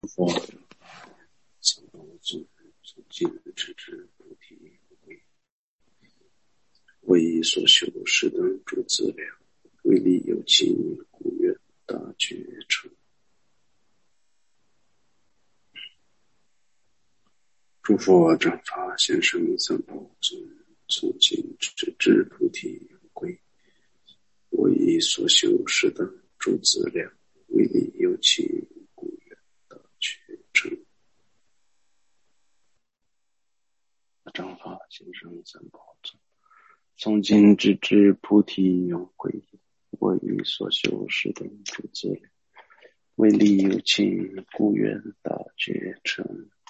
佛三宝众从今日直至菩提为所修是等诸资粮，为利有情故愿大觉成。诸佛正法现生三宝众从今直至菩提归，为所修是等诸资粮，为利有情故愿大觉成。正法现生三宝众从今直至菩提永归，我以所修是等诸资粮，为利有情故愿大觉成。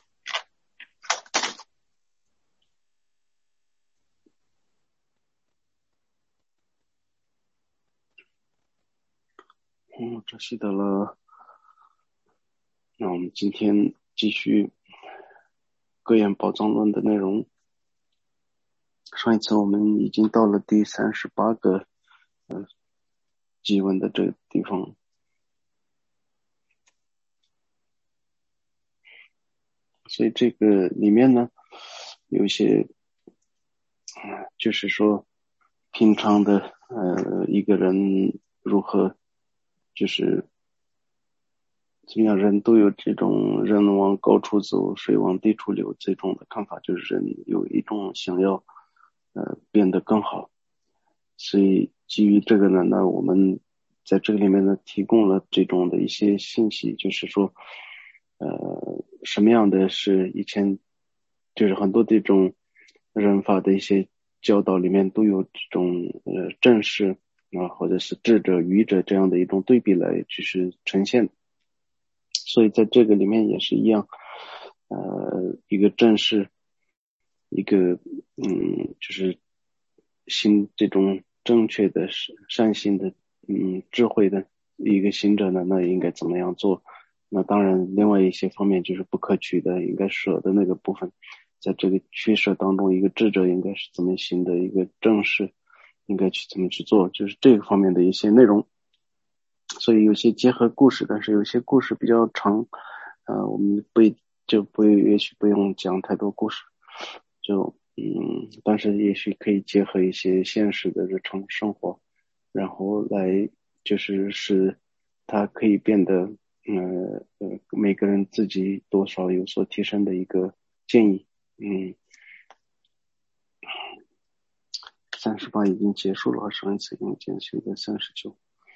这习得了。那我们今天继续格言宝藏论的内容。上一次我们已经到了第38个偈文的这个地方。所以这个里面呢，有一些就是说平常的一个人如何就是怎么样，人都有这种人往高处走，水往低处流这种的看法，就是人有一种想要变得更好。所以基于这个呢，那我们在这个里面呢提供了这种的一些信息，就是说什么样的是以前就是很多这种人法的一些教导里面都有这种正视或者是智者愚者这样的一种对比来就是呈现。所以在这个里面也是一样，一个正视，一个就是行这种正确的善行的智慧的一个行者呢，那应该怎么样做？那当然另外一些方面就是不可取的应该舍的那个部分，在这个取舍当中，一个智者应该是怎么行的一个正视应该去怎么去做，就是这个方面的一些内容。所以有些结合故事，但是有些故事比较长，我们也许不用讲太多故事，但是也许可以结合一些现实的日常生活，然后来就是使它可以变得每个人自己多少有所提升的一个建议。38已经结束了，上一次用简现在39。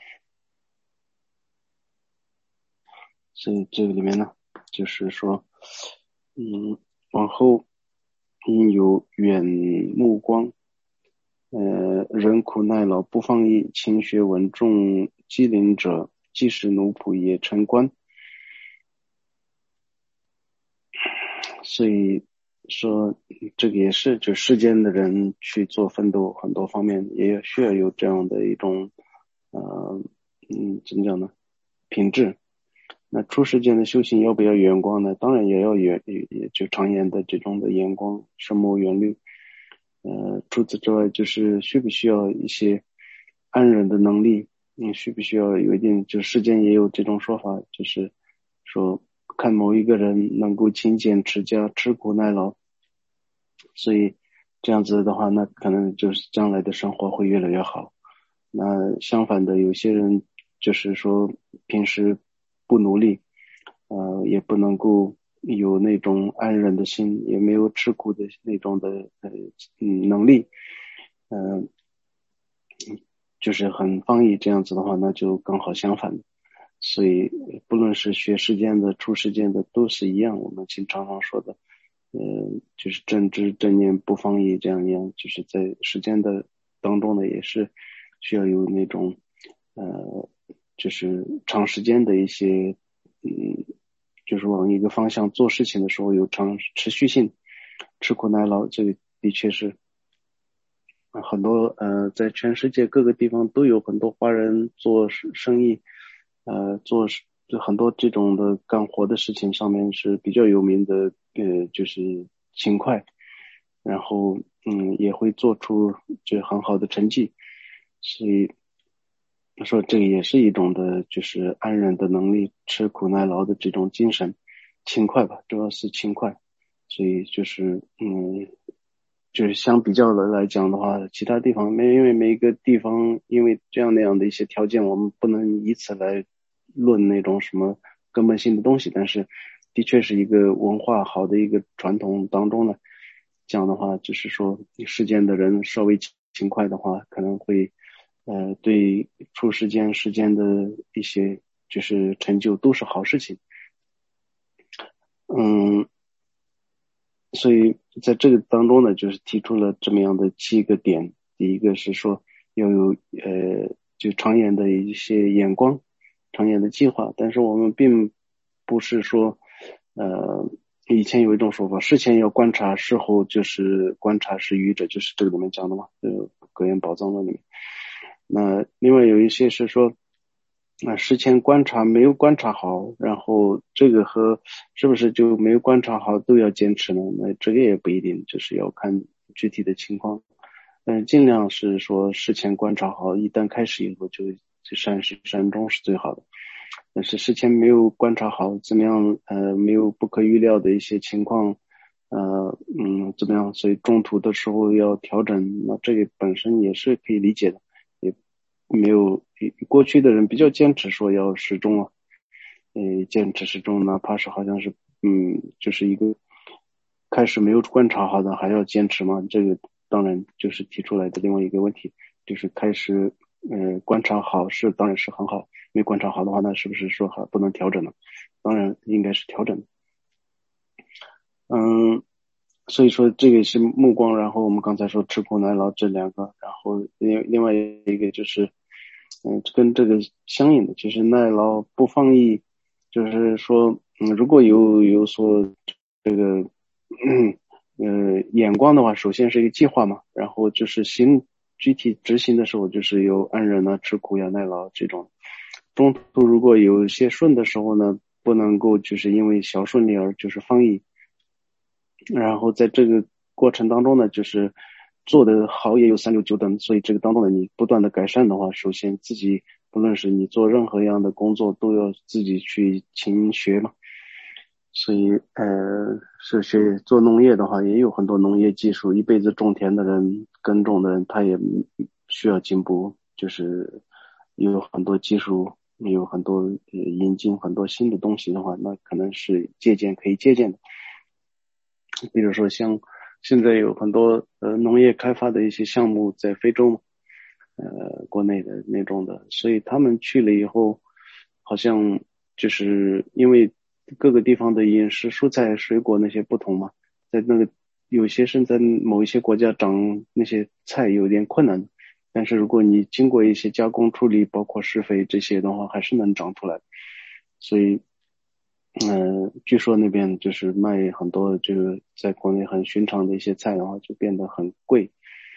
所以这个里面呢，就是说往后应有远目光，人苦耐劳不放逸，勤学稳重机灵者，即使奴仆也成官。所以说这个也是就世间的人去做奋斗，很多方面也需要有这样的一种怎么讲呢，品质。那出世间的修行要不要远光呢？当然也要也就常言的这种的眼光，深谋远虑。除此之外，就是需不需要一些安忍的能力？需不需要有一定，就世间也有这种说法，就是说看某一个人能够勤俭持家，吃苦耐劳，所以这样子的话，那可能就是将来的生活会越来越好。那相反的，有些人就是说平时不努力，也不能够有那种安忍的心，也没有吃苦的那种的能力，就是很放逸，这样子的话，那就刚好相反。所以不论是学世间的出世间的都是一样，我们经常说的就是正知正念不放逸，这样一样，就是在世间的当中呢，也是需要有那种就是长时间的一些就是往一个方向做事情的时候有持续性，吃苦耐劳，这个的确是很多在全世界各个地方都有很多华人做生意，做很多这种的干活的事情上面是比较有名的，就是勤快，然后也会做出就很好的成绩。所以说这个也是一种的就是安忍的能力，吃苦耐劳的这种精神。 勤快吧，主要是勤快。所以就是就是相比较的来讲的话，其他地方因为每一个地方因为这样那样的一些条件，我们不能以此来论那种什么根本性的东西，但是的确是一个文化好的一个传统当中呢，这样的话就是说世间的人稍微勤快的话，可能会对出世间的一些就是成就都是好事情。所以在这个当中呢，就是提出了这么样的7个点。第一个是说要有就长远的一些眼光，长远的计划。但是我们并不是说以前有一种说法，事前要观察，事后就是观察是愚者，就是这个里面讲的嘛，格言宝藏论里面。那另外有一些是说事前观察没有观察好，然后这个和是不是就没有观察好都要坚持呢？那这个也不一定，就是要看具体的情况。尽量是说事前观察好，一旦开始以后就善始善终是最好的。但是事前没有观察好，怎么样没有不可预料的一些情况怎么样，所以中途的时候要调整，那这个本身也是可以理解的。也没有过去的人比较坚持说要始终啊，坚持始终，哪怕是好像是就是一个开始没有观察好的还要坚持嘛，这个当然就是提出来的另外一个问题，就是开始观察好是当然是很好，没观察好的话，那是不是说还不能调整呢？当然应该是调整的。所以说这个是目光，然后我们刚才说吃苦耐劳这2个，然后另外一个就是跟这个相应的，其实耐劳不放逸，就是说如果有所这个眼光的话，首先是一个计划嘛，然后就是具体执行的时候，就是有安忍啊、吃苦呀、耐劳这种。中途如果有一些顺的时候呢，不能够就是因为小顺利而就是放逸。然后在这个过程当中呢，就是做的好也有3、6、9等，所以这个当中呢，你不断的改善的话，首先自己不论是你做任何样的工作，都要自己去勤学嘛。所以是做农业的话，也有很多农业技术，一辈子种田的人、耕种的人，他也需要进步，就是有很多技术，有很多引进很多新的东西的话，那可能是可以借鉴的。比如说像现在有很多农业开发的一些项目在非洲嘛，国内的那种的，所以他们去了以后，好像就是因为各个地方的饮食、蔬菜、水果那些不同嘛，在那个有些是在某一些国家长那些菜有点困难，但是如果你经过一些加工处理，包括施肥这些的话，还是能长出来。所以据说那边就是卖很多这个在国内很寻常的一些菜的话，就变得很贵。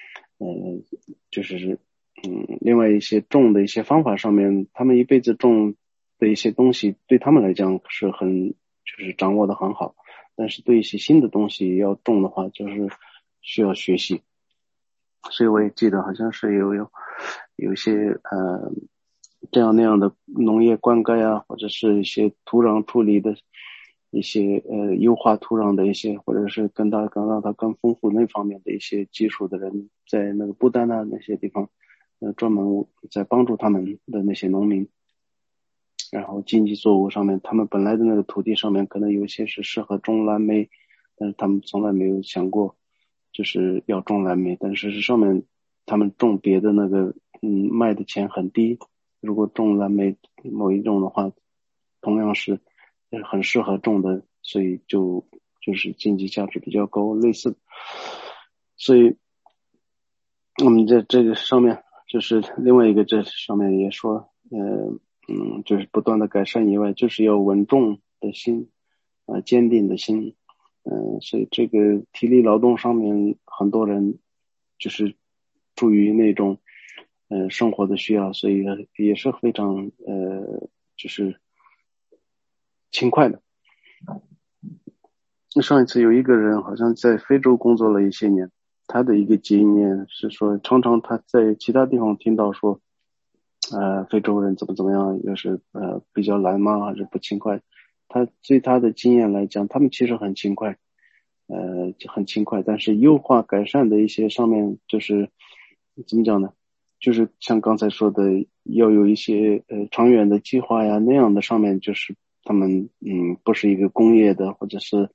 就是另外一些种的一些方法上面，他们一辈子种的一些东西，对他们来讲是就是掌握的很好，但是对一些新的东西要种的话，就是需要学习。所以我也记得好像是有一些这样那样的农业灌溉啊，或者是一些土壤处理的一些优化土壤的一些，或者是让它更丰富那方面的一些技术的人，在那个不丹啊那些地方，专门在帮助他们的那些农民。然后经济作物上面，他们本来的那个土地上面可能有些是适合种蓝莓，但是他们从来没有想过就是要种蓝莓，但是上面他们种别的那个卖的钱很低，如果种蓝莓某一种的话，同样是很适合种的，所以就是经济价值比较高，类似。所以我们在这个上面就是另外一个这上面也说就是不断的改善以外，就是要稳重的心坚定的心。所以这个体力劳动上面很多人就是出于那种生活的需要，所以也是非常就是勤快的。上一次有一个人好像在非洲工作了一些年，他的一个经验是说，常常他在其他地方听到说非洲人怎么样，要是比较懒嘛，还是不勤快。 他的经验来讲，他们其实很勤快，很勤快，但是优化改善的一些上面就是怎么讲呢？就是像刚才说的，要有一些长远的计划呀，那样的上面就是他们不是一个工业的或者是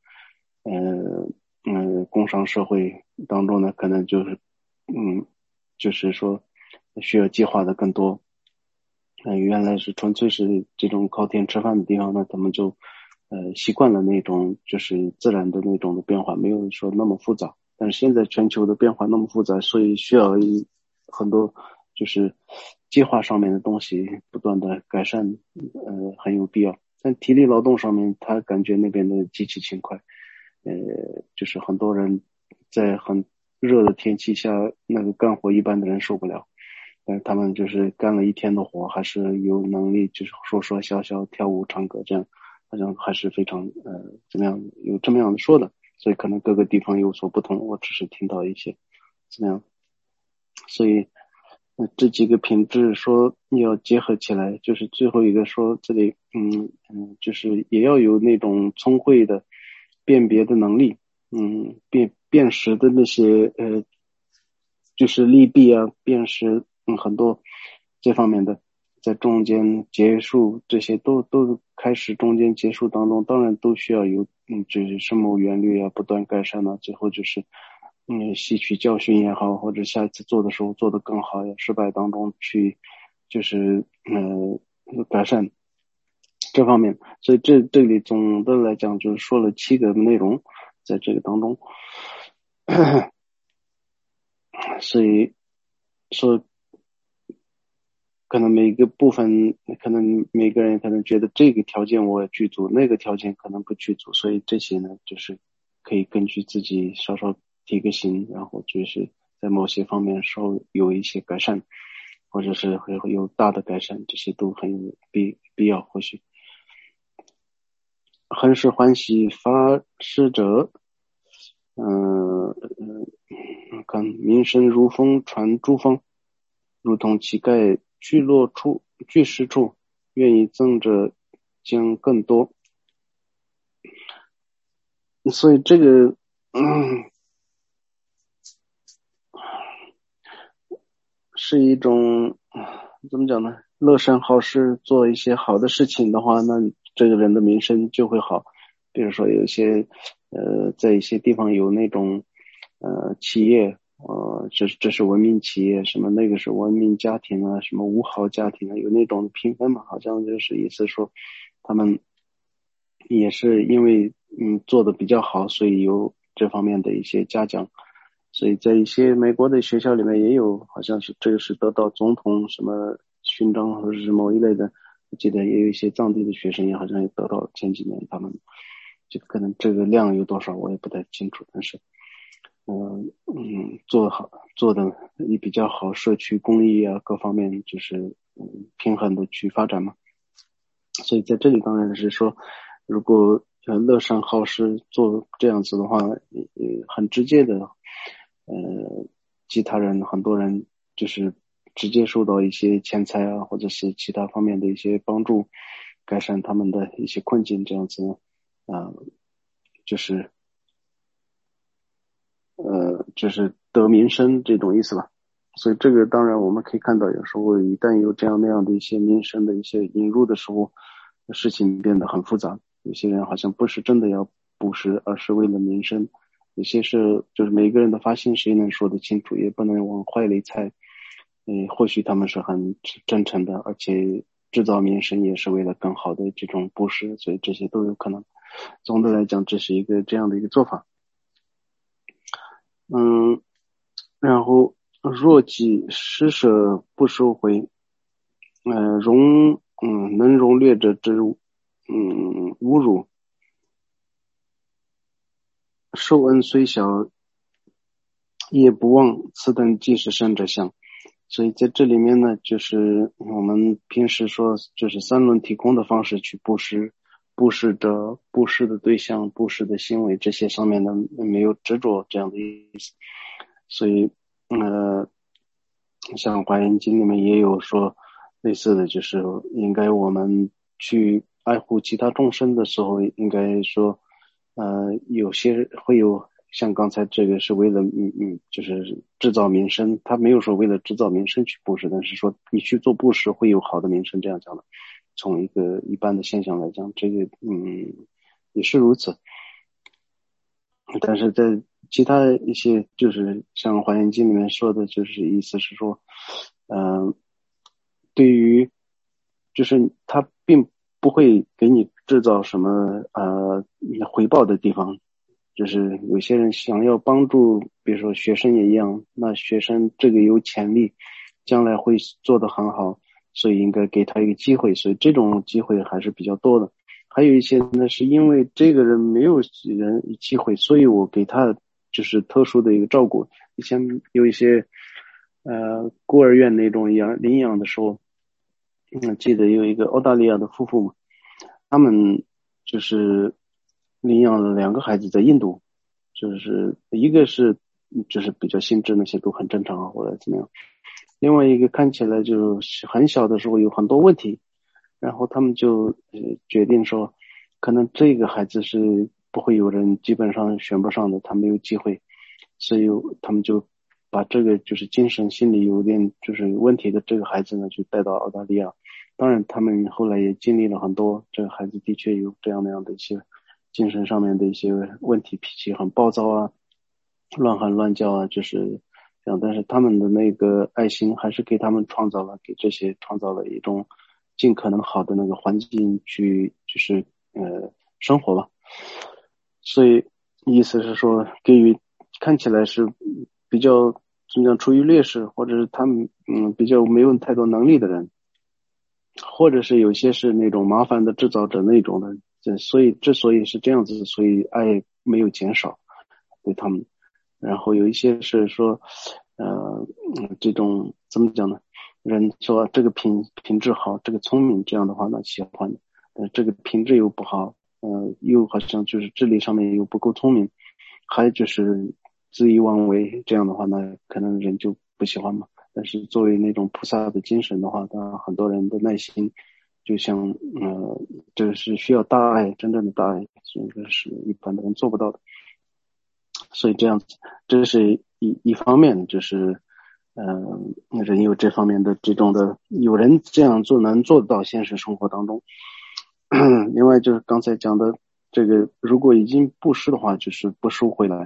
工商社会当中呢，可能就是就是说需要计划的更多。原来是纯粹是这种靠天吃饭的地方呢，他们就习惯了那种就是自然的那种的变化，没有说那么复杂。但是现在全球的变化那么复杂，所以需要很多就是计划上面的东西不断的改善，很有必要。但体力劳动上面，他感觉那边的极其勤快，就是很多人在很热的天气下，那个干活一般的人受不了。但是他们就是干了一天的活，还是有能力，就是说笑笑、跳舞、唱歌这样，好像还是非常怎么样，有这么样的说的，所以可能各个地方有所不同，我只是听到一些怎么样，所以这几个品质说你要结合起来，就是最后一个说这里就是也要有那种聪慧的辨别的能力，辨识的那些就是利弊啊，辨识很多这方面的，在中间结束这些都开始中间结束当中，当然都需要有就是深谋远虑啊，不断改善啊，最后就是吸取教训也好，或者下一次做的时候做得更好呀，失败当中去就是改善这方面，所以这里总的来讲就是说了7个内容在这个当中。所以说可能每个部分，可能每个人可能觉得这个条件我具足，那个条件可能不具足，所以这些呢，就是可以根据自己稍稍提个醒，然后就是在某些方面稍有一些改善，或者是会有大的改善，这些都很有必要。或许很是欢喜发施者，看民生如风传诸方，如同乞丐聚食处，愿意增者将更多。所以这个是一种怎么讲呢？乐善好施，做一些好的事情的话，那这个人的名声就会好。比如说有一些在一些地方有那种企业，这是文明企业，什么那个是文明家庭啊，什么五好家庭啊，有那种评分嘛，好像就是意思说他们也是因为做的比较好，所以有这方面的一些嘉奖。所以在一些美国的学校里面也有，好像是这个是得到总统什么勋章或者是某一类的，我记得也有一些藏地的学生也好像也得到前几年他们，就可能这个量有多少我也不太清楚，但是做的也比较好，社区公益啊各方面就是平衡的去发展嘛。所以在这里当然是说，如果乐善好施做这样子的话，很直接的，其他人很多人就是直接受到一些钱财啊，或者是其他方面的一些帮助，改善他们的一些困境，这样子呢，就是就是得民生这种意思吧。所以这个当然我们可以看到，有时候一旦有这样那样的一些民生的一些引入的时候，事情变得很复杂。有些人好像不是真的要布施，而是为了民生。有些是就是每个人的发心，谁能说得清楚，也不能往坏里猜。或许他们是很真诚的，而且制造民生也是为了更好的这种布施，所以这些都有可能。总的来讲，这是一个这样的一个做法。然后若己施舍不收回，能容略者之侮辱，受恩虽小，也不忘此等即是圣者相。所以在这里面呢，就是我们平时说，就是三轮体空的方式去布施，布施者、布施的对象、布施的行为这些上面呢没有执着这样的意思。所以像华严经里面也有说类似的，就是应该我们去爱护其他众生的时候，应该说有些会有像刚才这个是为了就是制造名声，他没有说为了制造名声去布施，但是说你去做布施会有好的名声，这样讲的。从一个一般的现象来讲，这个也是如此。但是在其他一些就是像《华严经》里面说的，就是意思是说，对于就是他并不会给你制造什么回报的地方，就是有些人想要帮助，比如说学生也一样，那学生这个有潜力，将来会做得很好，所以应该给他一个机会，所以这种机会还是比较多的。还有一些呢，是因为这个人没有机会，所以我给他就是特殊的一个照顾。以前有一些孤儿院那种领养的时候，记得有一个澳大利亚的夫妇嘛，他们就是领养了2个孩子在印度，就是一个是就是比较心智那些都很正常啊，或者怎么样，另外一个看起来就是很小的时候有很多问题，然后他们就决定说，可能这个孩子是不会有人基本上选不上的，他没有机会，所以他们就把这个就是精神心理有点就是有问题的这个孩子呢，就带到澳大利亚。当然他们后来也经历了很多，这个孩子的确有这样那样的一些精神上面的一些问题，脾气很暴躁啊，乱喊乱叫啊，就是这样。但是他们的那个爱心还是给他们给这些创造了一种尽可能好的那个环境去就是生活吧。所以意思是说，给予看起来是比较怎么讲处于劣势，或者是他们比较没有太多能力的人，或者是有些是那种麻烦的制造者那种的，所以之所以是这样子，所以爱没有减少对他们。然后有一些是说这种怎么讲呢，人说这个品质好，这个聪明，这样的话呢喜欢，这个品质又不好，又好像就是智力上面又不够聪明，还有就是恣意妄为，这样的话呢可能人就不喜欢嘛。但是作为那种菩萨的精神的话，当然很多人的耐心就像这个是需要大爱，真正的大爱，所以这是一般的人做不到的。所以这样子，这是一方面，就是人有这方面的这种的，有人这样做能做到现实生活当中。另外就是刚才讲的这个，如果已经布施的话，就是不收回来。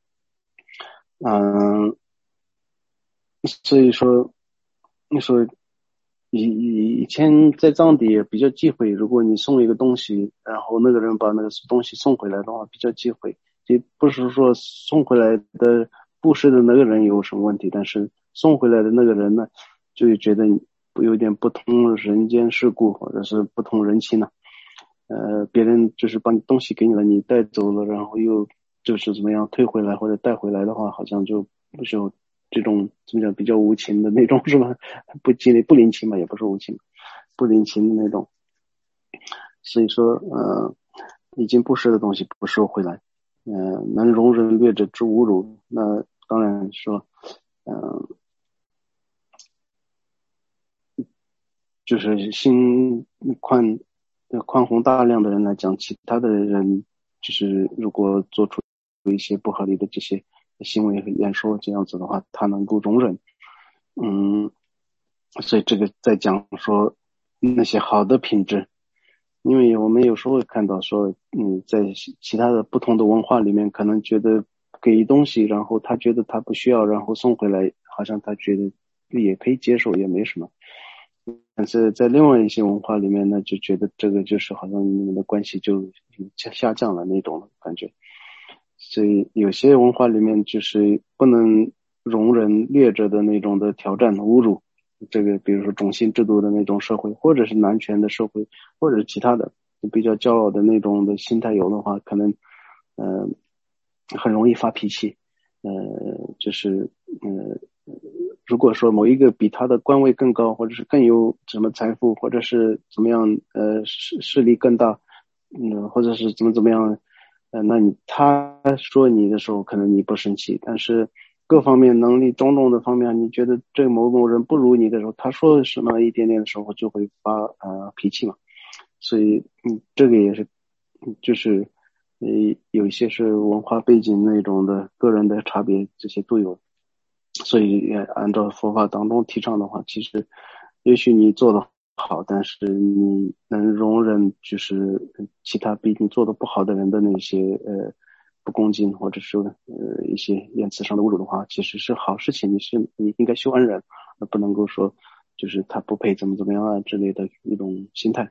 所以说，你说以前在藏地也比较忌讳，如果你送一个东西，然后那个人把那个东西送回来的话，比较忌讳。也不是说送回来的布施的那个人有什么问题，但是送回来的那个人呢，就觉得有点不通人间世故，或者是不通人情呢。别人就是把你东西给你了，你带走了，然后又就是怎么样退回来或者带回来的话，好像就不是有这种怎么讲比较无情的那种是吧？不领情嘛，也不是无情，不领情的那种。所以说已经布施的东西不收回来，能容忍劣者之侮辱，那当然说就是心宽宏大量的人来讲，其他的人就是如果做出一些不合理的这些行为和言说，这样子的话，他能够容忍。所以这个在讲说那些好的品质，因为我们有时候会看到说，在其他的不同的文化里面，可能觉得给东西，然后他觉得他不需要，然后送回来，好像他觉得也可以接受，也没什么。但是在另外一些文化里面呢，就觉得这个就是好像你们的关系就下降了那种感觉。所以有些文化里面就是不能容忍劣者的那种的挑战侮辱，这个比如说种姓制度的那种社会，或者是男权的社会，或者是其他的比较骄傲的那种的心态有的话，可能很容易发脾气。就是如果说某一个比他的官位更高，或者是更有什么财富，或者是怎么样势力更大，或者是怎么样，那他说你的时候可能你不生气，但是各方面能力种种的方面，你觉得这某人不如你的时候，他说什么一点点的时候就会发脾气嘛。 所以这个也是就是有一些是文化背景那种的个人的差别，这些都有。所以也按照佛法当中提倡的话，其实也许你做的好，但是你能容忍就是其他比你做的不好的人的那些不恭敬或者是一些言辞上的侮辱的话，其实是好事情，你应该修安忍，而不能够说就是他不配怎么怎么样啊之类的一种心态。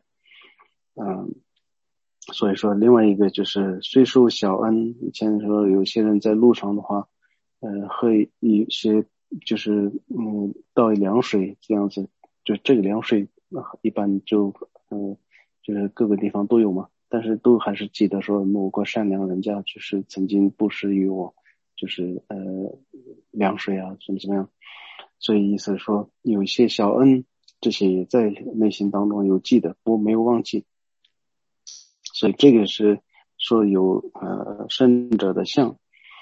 所以说另外一个就是虽受小恩，以前说有些人在路上的话喝一些就是倒一凉水这样子，就这个凉水一般就就是各个地方都有嘛，但是都还是记得说某个善良人家就是曾经布施于我，就是凉水啊怎么怎么样，所以意思是说有一些小恩这些也在内心当中有记得，不过没有忘记，所以这个是说有圣者的相。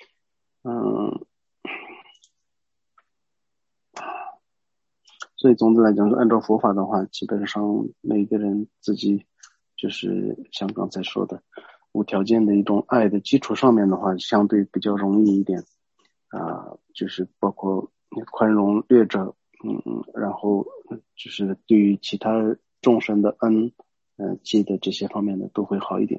所以总的来讲，按照佛法的话，基本上每个人自己就是像刚才说的，无条件的一种爱的基础上面的话，相对比较容易一点就是包括宽容劣者，然后就是对于其他众生的恩，记的这些方面的都会好一点。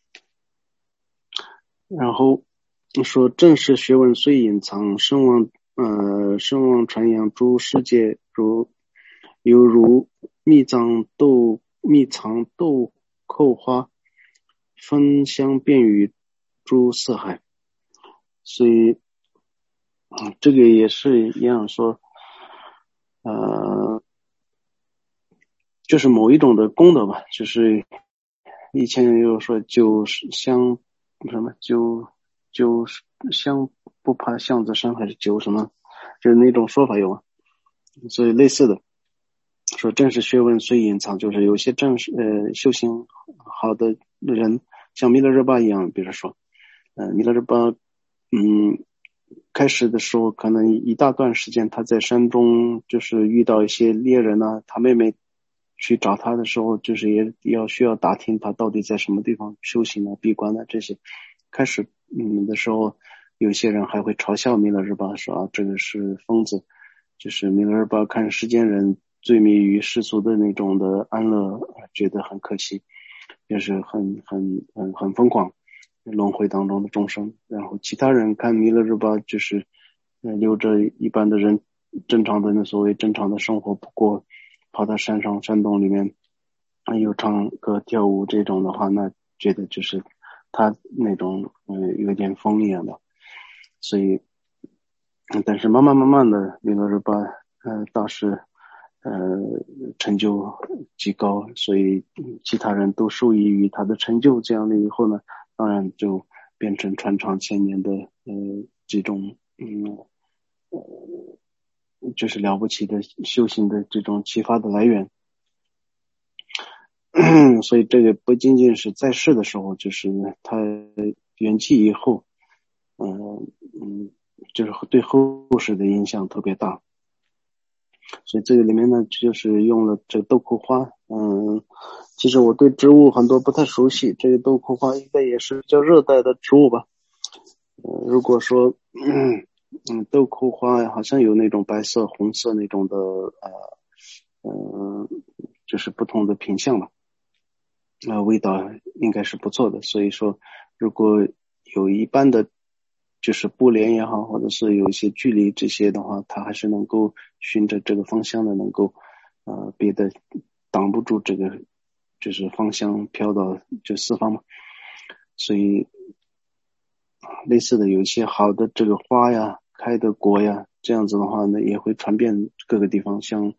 然后说正式学问虽隐藏，声望传扬诸世界，犹如密藏豆蔻花，芬香遍与诸四海。所以这个也是一样说就是某一种的功德吧，就是以前有说酒香什么酒香不怕巷子深，还是酒什么，就是那种说法有啊。所以类似的说正式学问虽隐藏，就是有些修行好的人，像弥勒日巴一样，比如说弥勒日巴开始的时候可能一大段时间他在山中就是遇到一些猎人啊，他妹妹去找他的时候，就是也需要打听他到底在什么地方修行啊闭关啊这些。开始的时候，有些人还会嘲笑弥勒日巴说这个是疯子，就是弥勒日巴看世间人醉迷于世俗的那种的安乐，觉得很可惜，就是很疯狂轮回当中的众生。然后其他人看弥勒日巴就是留着一般的人正常的所谓正常的生活，不过跑到山上山洞里面又唱歌跳舞这种的话，那觉得就是他那种有点疯一样的。所以但是慢慢的弥勒日巴大师成就极高，所以其他人都受益于他的成就，这样的以后呢，当然就变成传唱千年的这种就是了不起的修行的这种启发的来源。所以这个不仅仅是在世的时候，就是他圆寂以后就是对后世的影响特别大。所以这个里面呢，就是用了这豆蔻花。其实我对植物很多不太熟悉，这个豆蔻花应该也是叫热带的植物吧。如果说豆蔻花好像有那种白色、红色那种的就是不同的品相吧。味道应该是不错的。所以说如果有一般的就是布帘也好，或者是有一些距离这些的话，它还是能够循着这个芳香的能够别的挡不住这个就是芳香飘到就四方嘛。所以类似的有一些好的这个花呀开的果呀，这样子的话呢也会传遍各个地方。像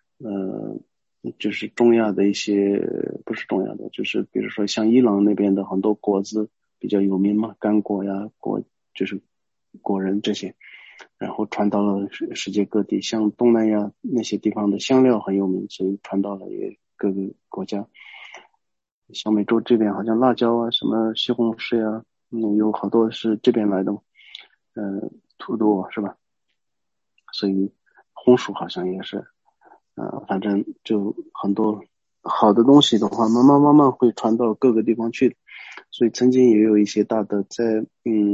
就是中亚的一些不是中亚的，就是比如说像伊朗那边的很多果子比较有名嘛，干果呀就是果仁这些，然后传到了世界各地。像东南亚那些地方的香料很有名，所以传到了也各个国家。小美洲这边好像辣椒啊什么西红柿呀有好多是这边来的土豆是吧？所以红薯好像也是反正就很多好的东西的话，慢慢会传到各个地方去。所以曾经也有一些大德在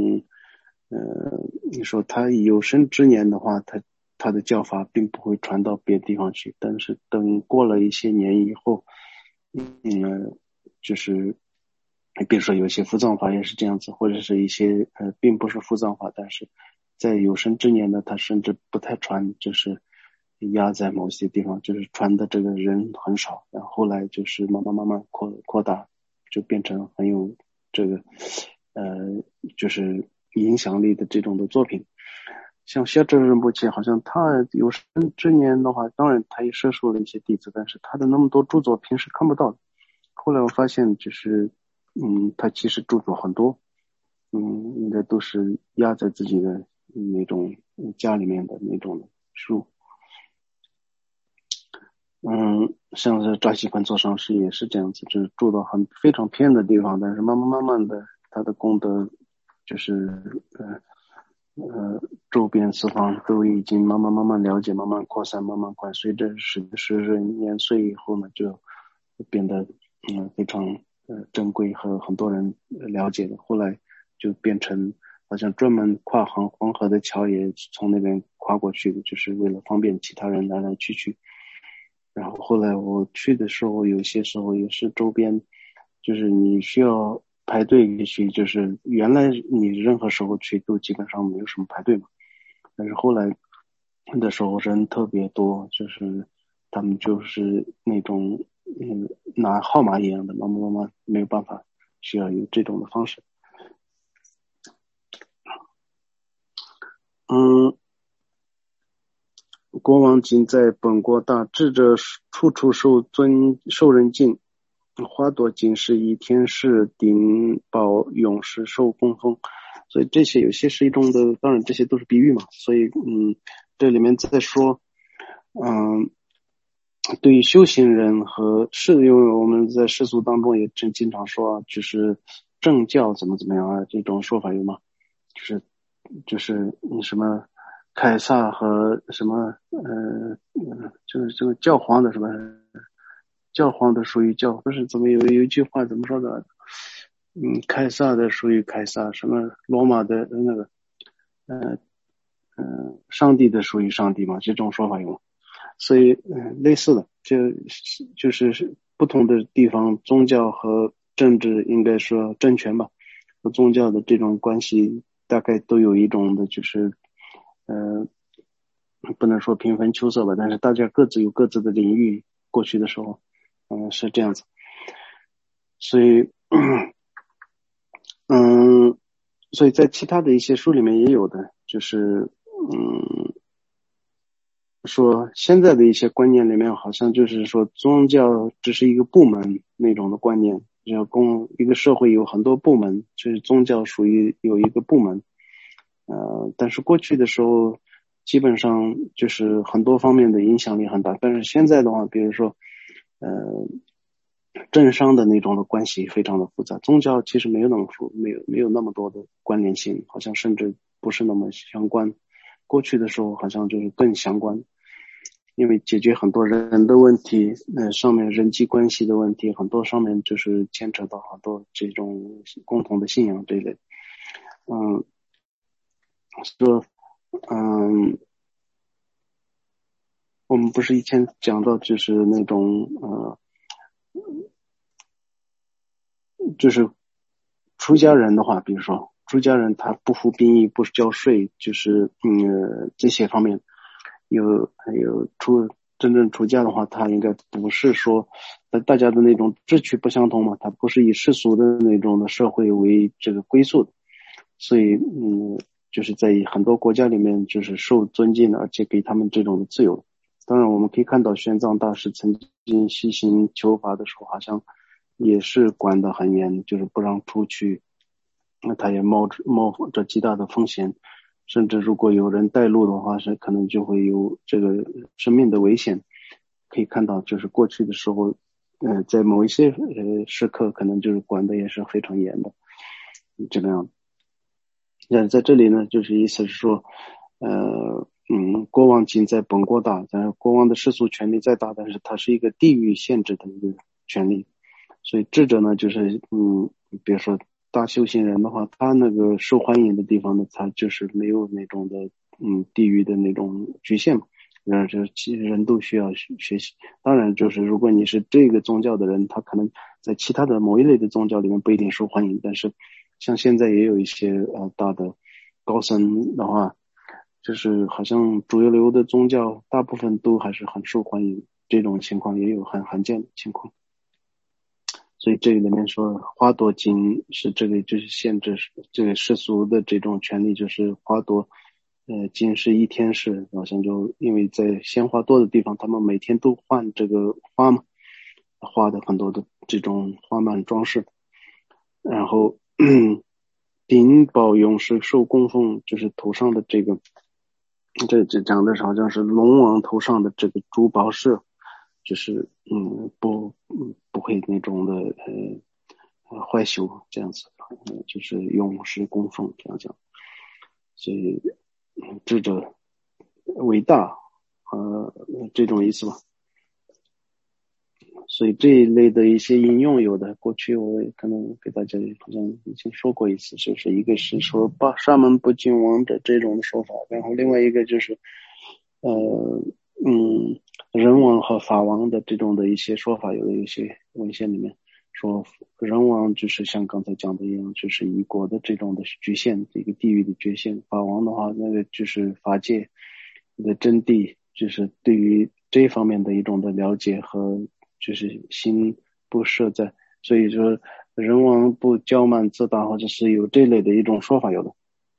你说他有生之年的话，他的教法并不会传到别的地方去，但是等过了一些年以后，就是比如说有些伏藏法也是这样子，或者是一些并不是伏藏法，但是在有生之年呢，他甚至不太传，就是压在某些地方，就是传的这个人很少，然后后来就是慢慢扩大，就变成很有这个就是影响力的这种的作品。像肖正仁波切，好像他有生之年的话，当然他也摄受了一些弟子，但是他的那么多著作平时看不到的。后来我发现，就是他其实著作很多，应该都是压在自己的那种家里面的那种书。像是扎西宽做上师也是这样子，就是住到非常偏的地方，但是慢慢的，他的功德就是周边四方都已经慢慢了解，慢慢扩散，慢慢快。随着时日年岁以后呢，就变得非常珍贵和很多人了解的。后来就变成好像专门跨黄河的桥也从那边跨过去的，就是为了方便其他人来来去。然后后来我去的时候，有些时候也是周边，就是你需要排队去，就是原来你任何时候去都基本上没有什么排队嘛，但是后来的时候人特别多，就是他们就是那种拿号码一样的，慢慢没有办法，需要有这种的方式。国王今在本国大，智者处处受人敬。花朵仅是以天使顶宝勇士受供奉。所以这些有些是一种的，当然这些都是比喻嘛。所以这里面在说对于修行人和因为我们在世俗当中也经常说就是正教怎么样啊，这种说法有吗？就是你什么凯撒和什么就是这个教皇的什么教皇的属于教，不是怎么有一句话怎么说的？凯撒的属于凯撒，什么罗马的那个上帝的属于上帝嘛，这种说法有吗？所以类似的，就是不同的地方宗教和政治应该说政权吧和宗教的这种关系大概都有一种的就是不能说平分秋色吧，但是大家各自有各自的领域，过去的时候是这样子。所以所以在其他的一些书里面也有的，就是说现在的一些观念里面好像就是说宗教只是一个部门那种的观念，一个社会有很多部门，就是宗教属于有一个部门。但是过去的时候基本上就是很多方面的影响力很大，但是现在的话比如说政商的那种的关系非常的复杂，宗教其实没有那么多的关联性，好像甚至不是那么相关。过去的时候好像就是更相关，因为解决很多人的问题，上面人际关系的问题，很多上面就是牵扯到很多这种共同的信仰这一类。说我们不是以前讲到就是那种就是出家人的话，比如说出家人他不服兵役，不交税，就是这些方面还有真正出家的话，他应该不是说大家的那种志趣不相同嘛，他不是以世俗的那种的社会为这个归宿的，所以就是在很多国家里面就是受尊敬的，而且给他们这种自由。当然我们可以看到玄奘大师曾经西行求法的时候，好像也是管得很严，就是不让出去，那他也冒着极大的风险，甚至如果有人带路的话，是可能就会有这个生命的危险。可以看到就是过去的时候在某一些时刻可能就是管的也是非常严的这个样子。在这里呢就是意思是说国王仅在本国大，但是国王的世俗权力再大，但是它是一个地域限制的一个权力。所以智者呢，就是比如说大修行人的话，他那个受欢迎的地方呢，他就是没有那种的地域的那种局限嘛。然后就是其实人都需要学习。当然，就是如果你是这个宗教的人，他可能在其他的某一类的宗教里面不一定受欢迎，但是像现在也有一些大的高僧的话，就是好像主流的宗教大部分都还是很受欢迎，这种情况也有很罕见的情况。所以这个里面说花多金是这个就是限制这个世俗的这种权利，就是花多金是一天是好像就因为在鲜花多的地方，他们每天都换这个花嘛，花的很多的这种花瓣装饰。然后顶宝勇士受供奉，就是头上的这个这讲的好像是龙王头上的这个珠宝饰，就是不会那种的坏朽这样子，就是勇士供奉这样讲。所以智者伟大这种意思吧。所以这一类的一些应用有的，过去我也可能给大家好像已经说过一次，就是一个是说沙门不敬王者这种说法，然后另外一个就是人王和法王的这种的一些说法，有的一些文献里面说人王就是像刚才讲的一样，就是一国的这种的局限，一个地域的局限。法王的话，那个就是法界的真谛，就是对于这方面的一种的了解和就是心不设在，所以说人王不骄慢自大，或者是有这类的一种说法有的。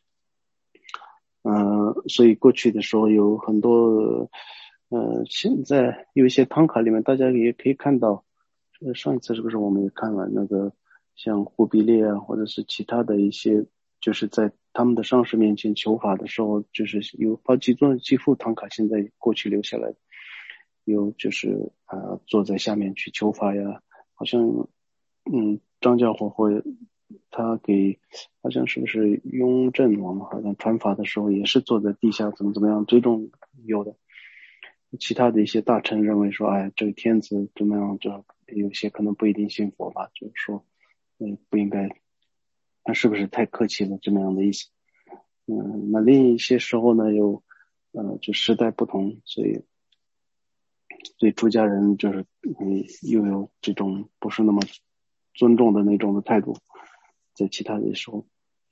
所以过去的时候有很多现在有一些唐卡里面大家也可以看到，上一次是不是我们也看了那个像忽必烈啊，或者是其他的一些，就是在他们的上司面前求法的时候，就是有好几副唐卡现在过去留下来的，有就是坐在下面去求法呀，好像张教活会他给好像是不是雍正王好像传法的时候也是坐在地下怎么样，这种有的。其他的一些大臣认为说，哎，这个天子怎么样，就有些可能不一定信佛吧，就是说不应该，那是不是太客气了这么样的意思。那另一些时候呢有就时代不同，所以对出家人就是又有这种不是那么尊重的那种的态度，在其他的时候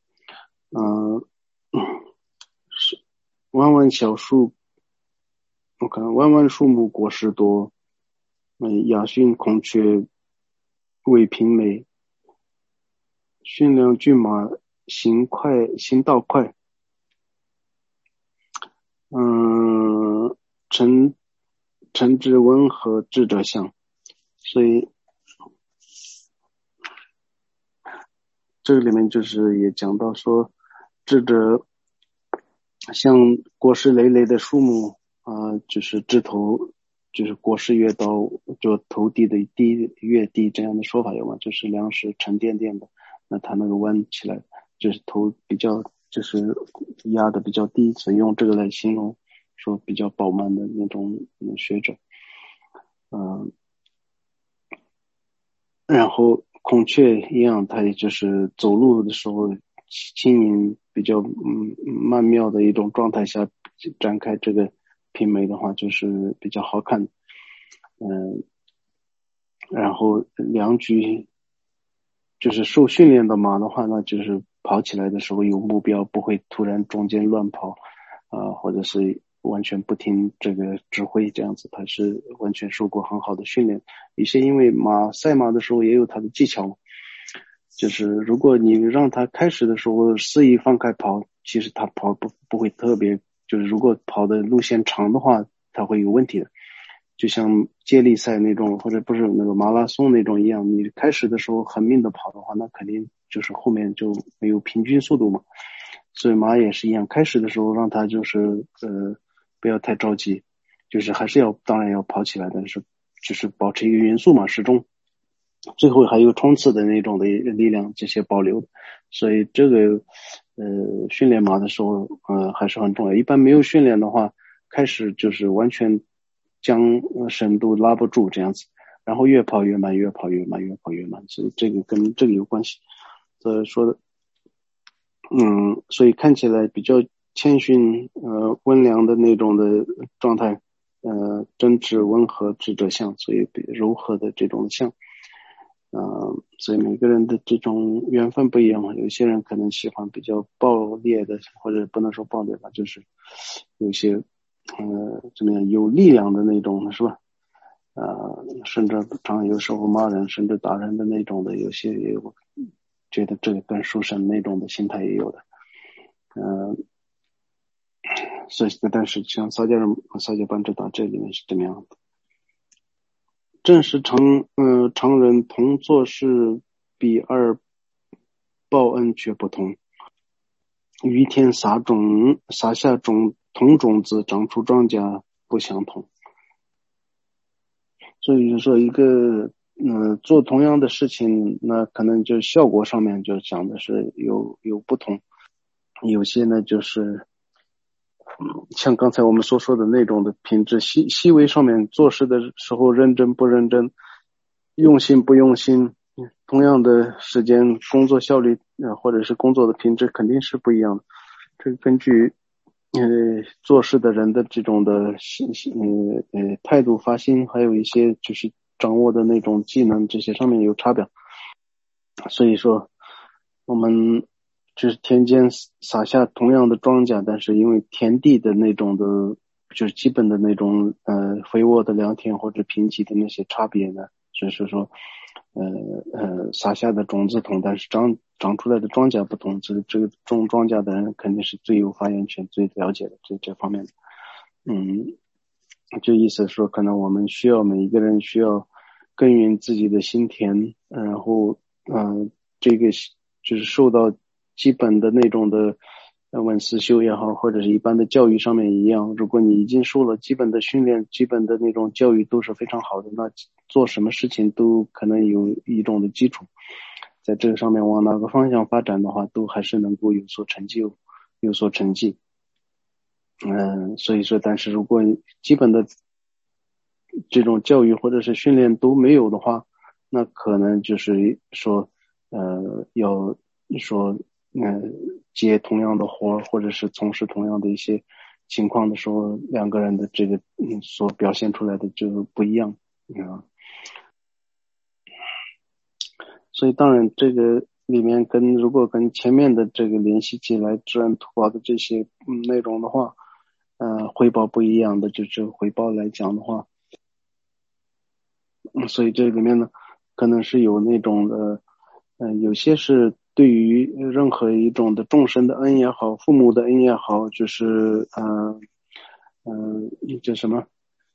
是弯弯小树，我看弯弯树木果实多，雅驯孔雀为平美，驯良骏马行道快，臣之温和智者相。所以这个里面就是也讲到说，智者像果实累累的树木就是枝头就是果实越高，就头低的低越低这样的说法有吗？就是粮食沉甸甸的，那它那个弯起来，就是头比较就是压的比较低，所以用这个来形容说比较饱满的那种学者。然后孔雀一样，它也就是走路的时候轻盈比较曼妙的一种状态下展开这个平眉的话，就是比较好看。然后良驹就是受训练的马的话呢，就是跑起来的时候有目标，不会突然中间乱跑或者是完全不听这个指挥这样子，它是完全受过很好的训练。一些因为赛马的时候也有它的技巧，就是如果你让它开始的时候肆意放开跑，其实它跑不会特别，就是如果跑的路线长的话，它会有问题的。就像接力赛那种，或者不是那个马拉松那种一样，你开始的时候狠命的跑的话，那肯定就是后面就没有平均速度嘛。所以马也是一样，开始的时候让它就是不要太着急，就是还是当然要跑起来，但是就是保持一个匀速嘛，始终最后还有冲刺的那种的力量这些保留。所以这个训练马的时候还是很重要。一般没有训练的话，开始就是完全将深度拉不住这样子，然后越跑越慢，越跑越慢，越跑越慢，所以这个跟这个有关系。所以说的所以看起来比较谦逊温良的那种的状态，真挚温和智者相，所以比柔和的这种相。所以每个人的这种缘分不一样嘛，有些人可能喜欢比较暴烈的，或者不能说暴烈吧，就是有些怎么样有力量的那种，是吧？甚至有时候骂人甚至打人的那种的，有些也有觉得这个跟属神那种的心态也有的。所以但是像撒迦班智达这里面是这么样的。正是常人同做事，比二报恩却不同。于天撒下同种子，长出庄稼不相同。所以就说一个做同样的事情，那可能就效果上面就讲的是有不同。有些呢就是像刚才我们所说的那种的品质，细微上面做事的时候认真不认真，用心不用心，同样的时间工作效率或者是工作的品质肯定是不一样的。这个根据做事的人的这种的态度发心，还有一些就是掌握的那种技能，这些上面有差别。所以说我们就是田间撒下同样的庄稼，但是因为田地的那种的就是基本的那种肥沃的良田或者贫瘠的那些差别呢，就是说撒下的种子同，但是长出来的庄稼不同，这个种庄稼的人肯定是最有发言权最了解的这方面的。就意思说可能我们每一个人需要耕耘自己的心田，然后这个就是受到基本的那种的文思修也好，或者是一般的教育上面一样，如果你已经受了基本的训练，基本的那种教育都是非常好的，那做什么事情都可能有一种的基础，在这个上面往哪个方向发展的话，都还是能够有所成绩。所以说但是如果基本的这种教育或者是训练都没有的话，那可能就是说要说接同样的活，或者是从事同样的一些情况的时候，两个人的这个所表现出来的就不一样所以当然这个里面如果跟前面的这个联系起来知恩图报的这些内容的话，回报不一样的，就是回报来讲的话，所以这里面呢可能是有那种的有些是对于任何一种的众生的恩也好，父母的恩也好，就是叫什么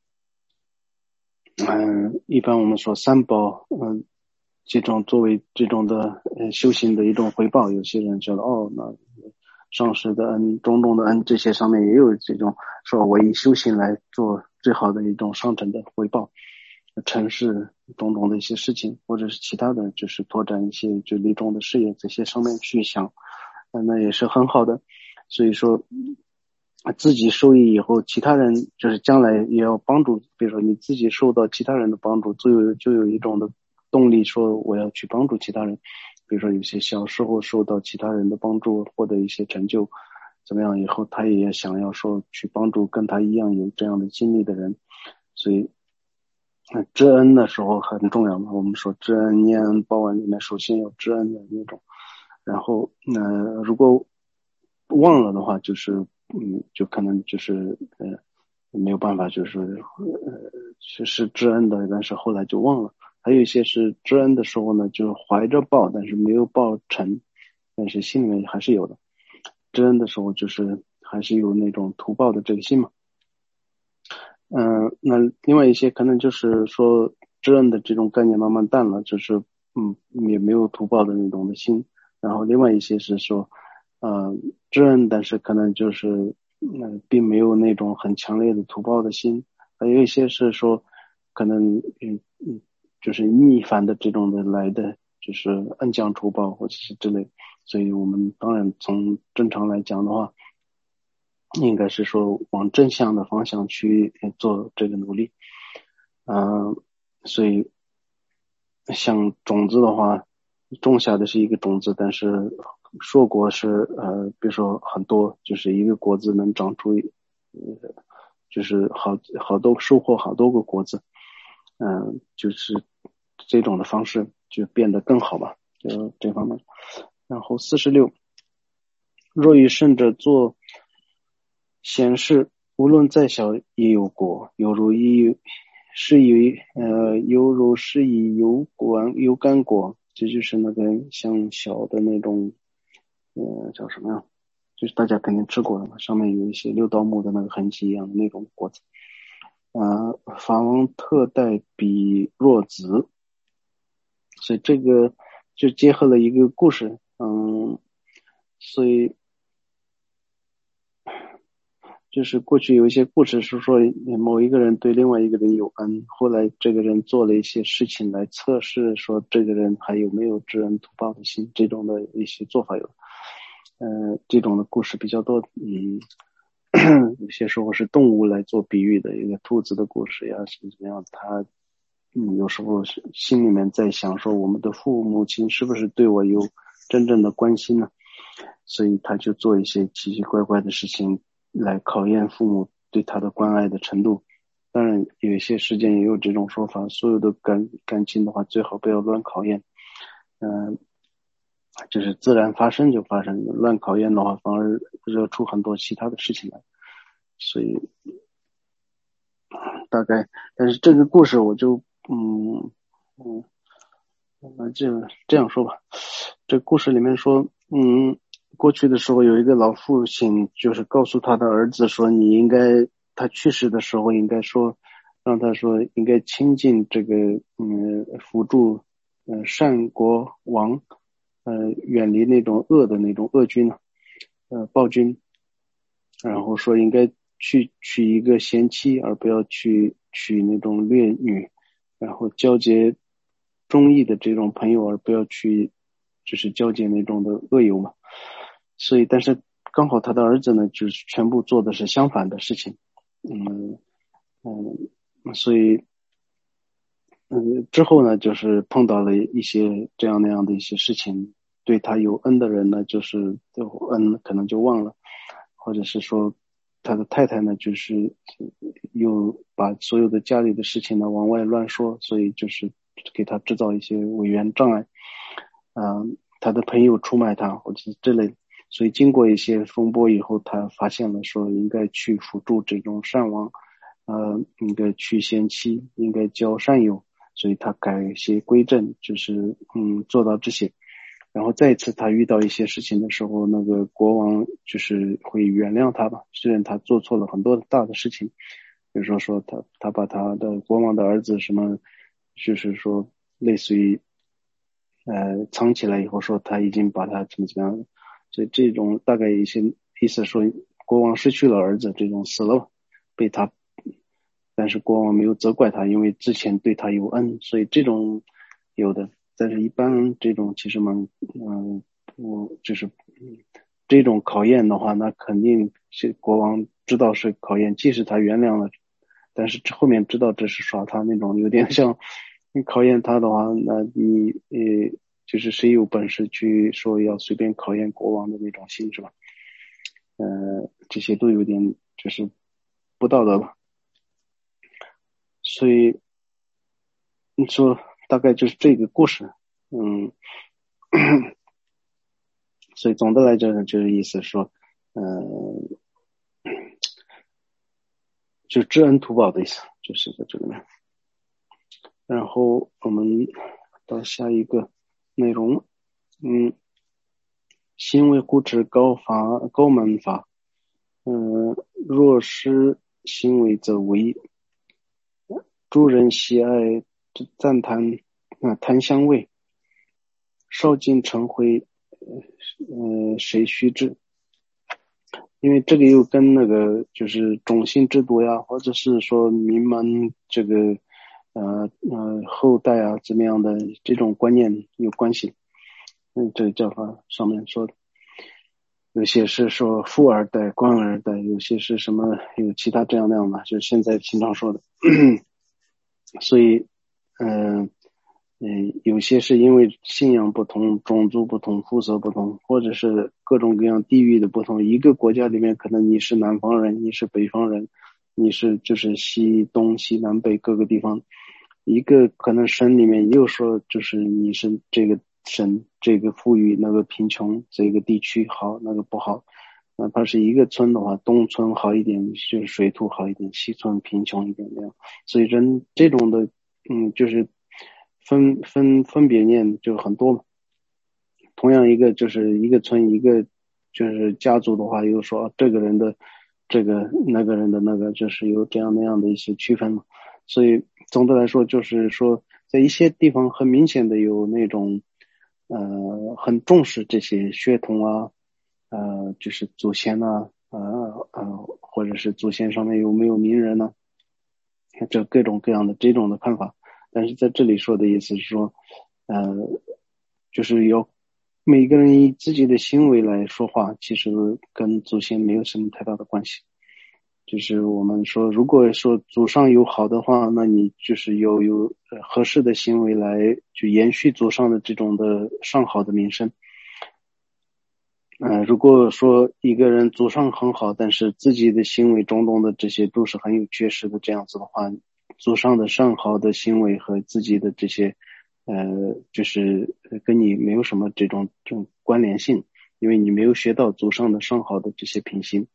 一般我们说三宝这种作为这种的修行的一种回报，有些人觉得那上师的恩、种种的恩，这些上面也有这种说我以修行来做最好的一种上乘的回报，城市种种的一些事情，或者是其他的就是拓展一些就利众的事业，这些上面去想，那也是很好的。所以说自己受益以后，其他人就是将来也要帮助，比如说你自己受到其他人的帮助，就有一种的动力说我要去帮助其他人。比如说有些小时候受到其他人的帮助，获得一些成就怎么样以后，他也想要说去帮助跟他一样有这样的经历的人。所以知恩的时候很重要嘛，我们说知恩念恩报恩里面首先有知恩的那种，然后如果忘了的话，就是就可能就是没有办法，就是是知恩的，但是后来就忘了。还有一些是知恩的时候呢，就怀着报，但是没有报成，但是心里面还是有的。知恩的时候就是还是有那种图报的这个心嘛。那另外一些可能就是说知恩的这种概念慢慢淡了，就是也没有图报的那种的心。然后另外一些是说知恩，但是可能就是并没有那种很强烈的图报的心。还有一些是说可能就是逆反的这种的来的，就是恩将仇报或者是之类。 所以我们当然从正常来讲的话，应该是说往正向的方向去做这个努力。所以像种子的话，种下的是一个种子，但是硕果是比如说很多，就是一个果子能长出就是好多收获好多个果子。就是这种的方式就变得更好吧，就这方面。然后46，若与圣者做显示，无论再小也有果，犹如是以油甘果，这就是那个像小的那种叫什么呀，就是大家肯定吃过的嘛，上面有一些六道木的那个痕迹一样的那种果子。法王特带比若子，所以这个就结合了一个故事。所以就是过去有一些故事是说某一个人对另外一个人有恩，后来这个人做了一些事情来测试说这个人还有没有知恩图报的心，这种的一些做法有。这种的故事比较多。有些时候是动物来做比喻的，一个兔子的故事呀，什么怎么样，他有时候是心里面在想说我们的父母亲是不是对我有真正的关心呢？所以他就做一些奇奇怪怪的事情来考验父母对他的关爱的程度。当然有一些时间也有这种说法，所有的感情的话最好不要乱考验。就是自然发生就发生，乱考验的话反而惹出很多其他的事情来。所以大概，但是这个故事我就这样说吧。这个故事里面说，过去的时候有一个老父亲，就是告诉他的儿子说，他去世的时候应该说，让他说应该亲近这个辅助善国王，远离那种恶的那种恶君暴君，然后说应该娶一个贤妻，而不要娶那种劣女，然后交结忠义的这种朋友，而不要去就是交结那种的恶友嘛。所以但是刚好他的儿子呢就是全部做的是相反的事情。所以之后呢就是碰到了一些这样那样的一些事情，对他有恩的人呢就是恩可能就忘了，或者是说他的太太呢就是又把所有的家里的事情呢往外乱说，所以就是给他制造一些违缘障碍。他的朋友出卖他或者是之类的，所以经过一些风波以后，他发现了说应该去辅助这种善王，应该去贤妻，应该交善友，所以他改邪归正，就是做到这些。然后再一次他遇到一些事情的时候，那个国王就是会原谅他吧，虽然他做错了很多大的事情，比如说他把他的国王的儿子什么，就是说类似于藏起来以后说他已经把他怎么样，所以这种大概一些意思说国王失去了儿子，这种死了被他，但是国王没有责怪他，因为之前对他有恩，所以这种有的。但是一般这种其实我就是这种考验的话，那肯定是国王知道是考验，即使他原谅了，但是后面知道这是耍他那种，有点像你考验他的话，那你就是谁有本事去说要随便考验国王的那种性质吧。这些都有点就是不道德吧。所以你说大概就是这个故事。所以总的来讲就是意思说就知恩图报的意思，就是在这里面。然后我们到下一个内容。心为护持高门法，若失行为则为。诸人喜爱赞叹檀香味，少尽成灰，谁须知？因为这个又跟那个就是种姓制度呀，或者是说名门这个后代啊怎么样的这种观念有关系。 这个教法上面说的。有些是说富二代、官二代，有些是什么有其他这样那样的，就是现在经常说的。所以有些是因为信仰不同、种族不同、肤色不同，或者是各种各样地域的不同。一个国家里面可能你是南方人，你是北方人，你是就是西东西南北各个地方。一个可能省里面又说就是你是这个省这个富裕那个贫穷，这个地区好那个不好。哪怕是一个村的话，东村好一点，就是水土好一点，西村贫穷一点那样。所以人这种的就是分别念就很多嘛。同样一个就是一个村一个就是家族的话，又说这个人的这个那个人的那个，就是有这样那样的一些区分嘛。所以总的来说，就是说在一些地方很明显的有那种很重视这些血统啊，就是祖先啊，或者是祖先上面有没有名人呢、这各种各样的这种的看法。但是在这里说的意思是说，呃，就是要每个人以自己的行为来说话，其实跟祖先没有什么太大的关系。就是我们说，如果说祖上有好的话，那你就是有合适的行为来去延续祖上的这种的上好的名声。如果说一个人祖上很好，但是自己的行为种种的这些都是很有缺失的，这样子的话，祖上的上好的行为和自己的这些，就是跟你没有什么这种关联性，因为你没有学到祖上的上好的这些品行，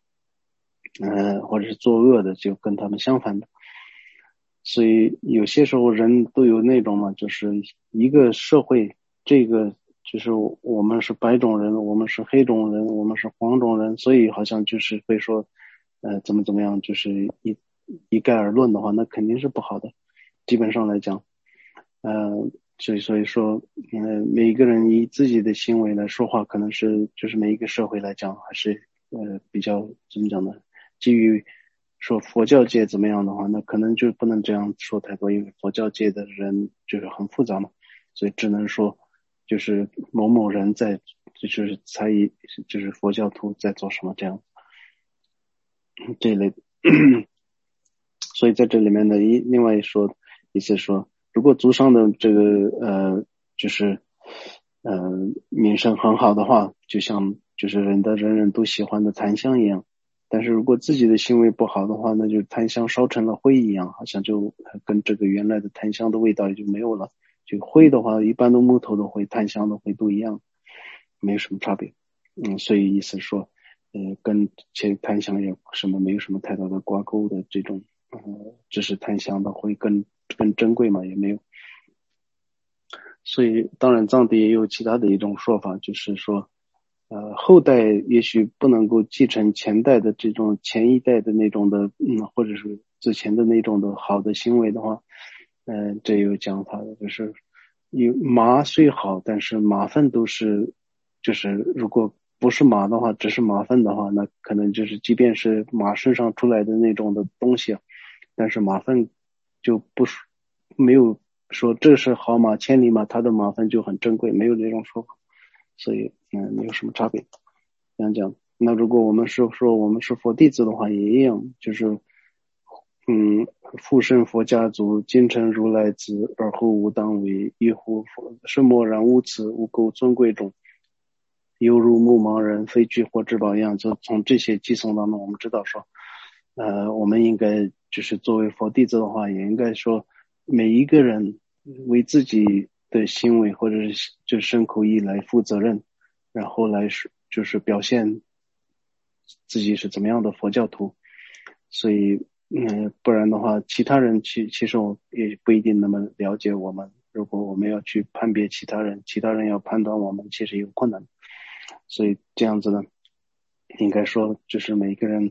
或者是作恶的，就跟他们相反的。所以有些时候人都有那种嘛，就是一个社会，这个就是我们是白种人，我们是黑种人，我们是黄种人，所以好像就是会说，怎么样，就是一概而论的话，那肯定是不好的。基本上来讲，所以说，每一个人以自己的行为来说话，可能是就是每一个社会来讲，还是比较怎么讲呢？基于说佛教界怎么样的话，那可能就不能这样说太多，因为佛教界的人就是很复杂嘛，所以只能说就是某某人在，就是就是佛教徒在做什么这样这一类的。所以在这里面的另外意思说，如果祖上的这个就是名声很好的话，就像就是人人都喜欢的檀香一样。但是如果自己的行为不好的话，那就檀香烧成了灰一样，好像就跟这个原来的檀香的味道也就没有了。就灰的话，一般的木头的灰、檀香的灰都一样，没有什么差别。所以意思说，跟其檀香也什么没有什么太大的挂钩的这种，只是檀香的会更珍贵嘛，也没有。所以当然藏地也有其他的一种说法，就是说，后代也许不能够继承前代的这种前一代的那种的，或者是之前的那种的好的行为的话，这有讲法的，就是马虽好，但是马粪都是，就是如果不是马的话，只是马粪的话，那可能就是即便是马身上出来的那种的东西啊，但是马粪就不是没有说这是好马千里马，它的马粪就很珍贵，没有这种说法，所以没有什么差别。这样讲，那如果我们是说我们是佛弟子的话，也一样，就是复生佛家族，今成如来子，而后无当为，一乎佛是默然无此，无垢尊贵中，犹如目盲人非具或至宝一样。就从这些寄送当中，我们知道说，我们应该就是作为佛弟子的话，也应该说每一个人为自己的行为或者是就身口意来负责任，然后来就是表现自己是怎么样的佛教徒。所以不然的话，其他人其实我也不一定那么了解我们。如果我们要去判别其他人，其他人要判断我们，其实有困难。所以这样子呢，应该说就是每一个人，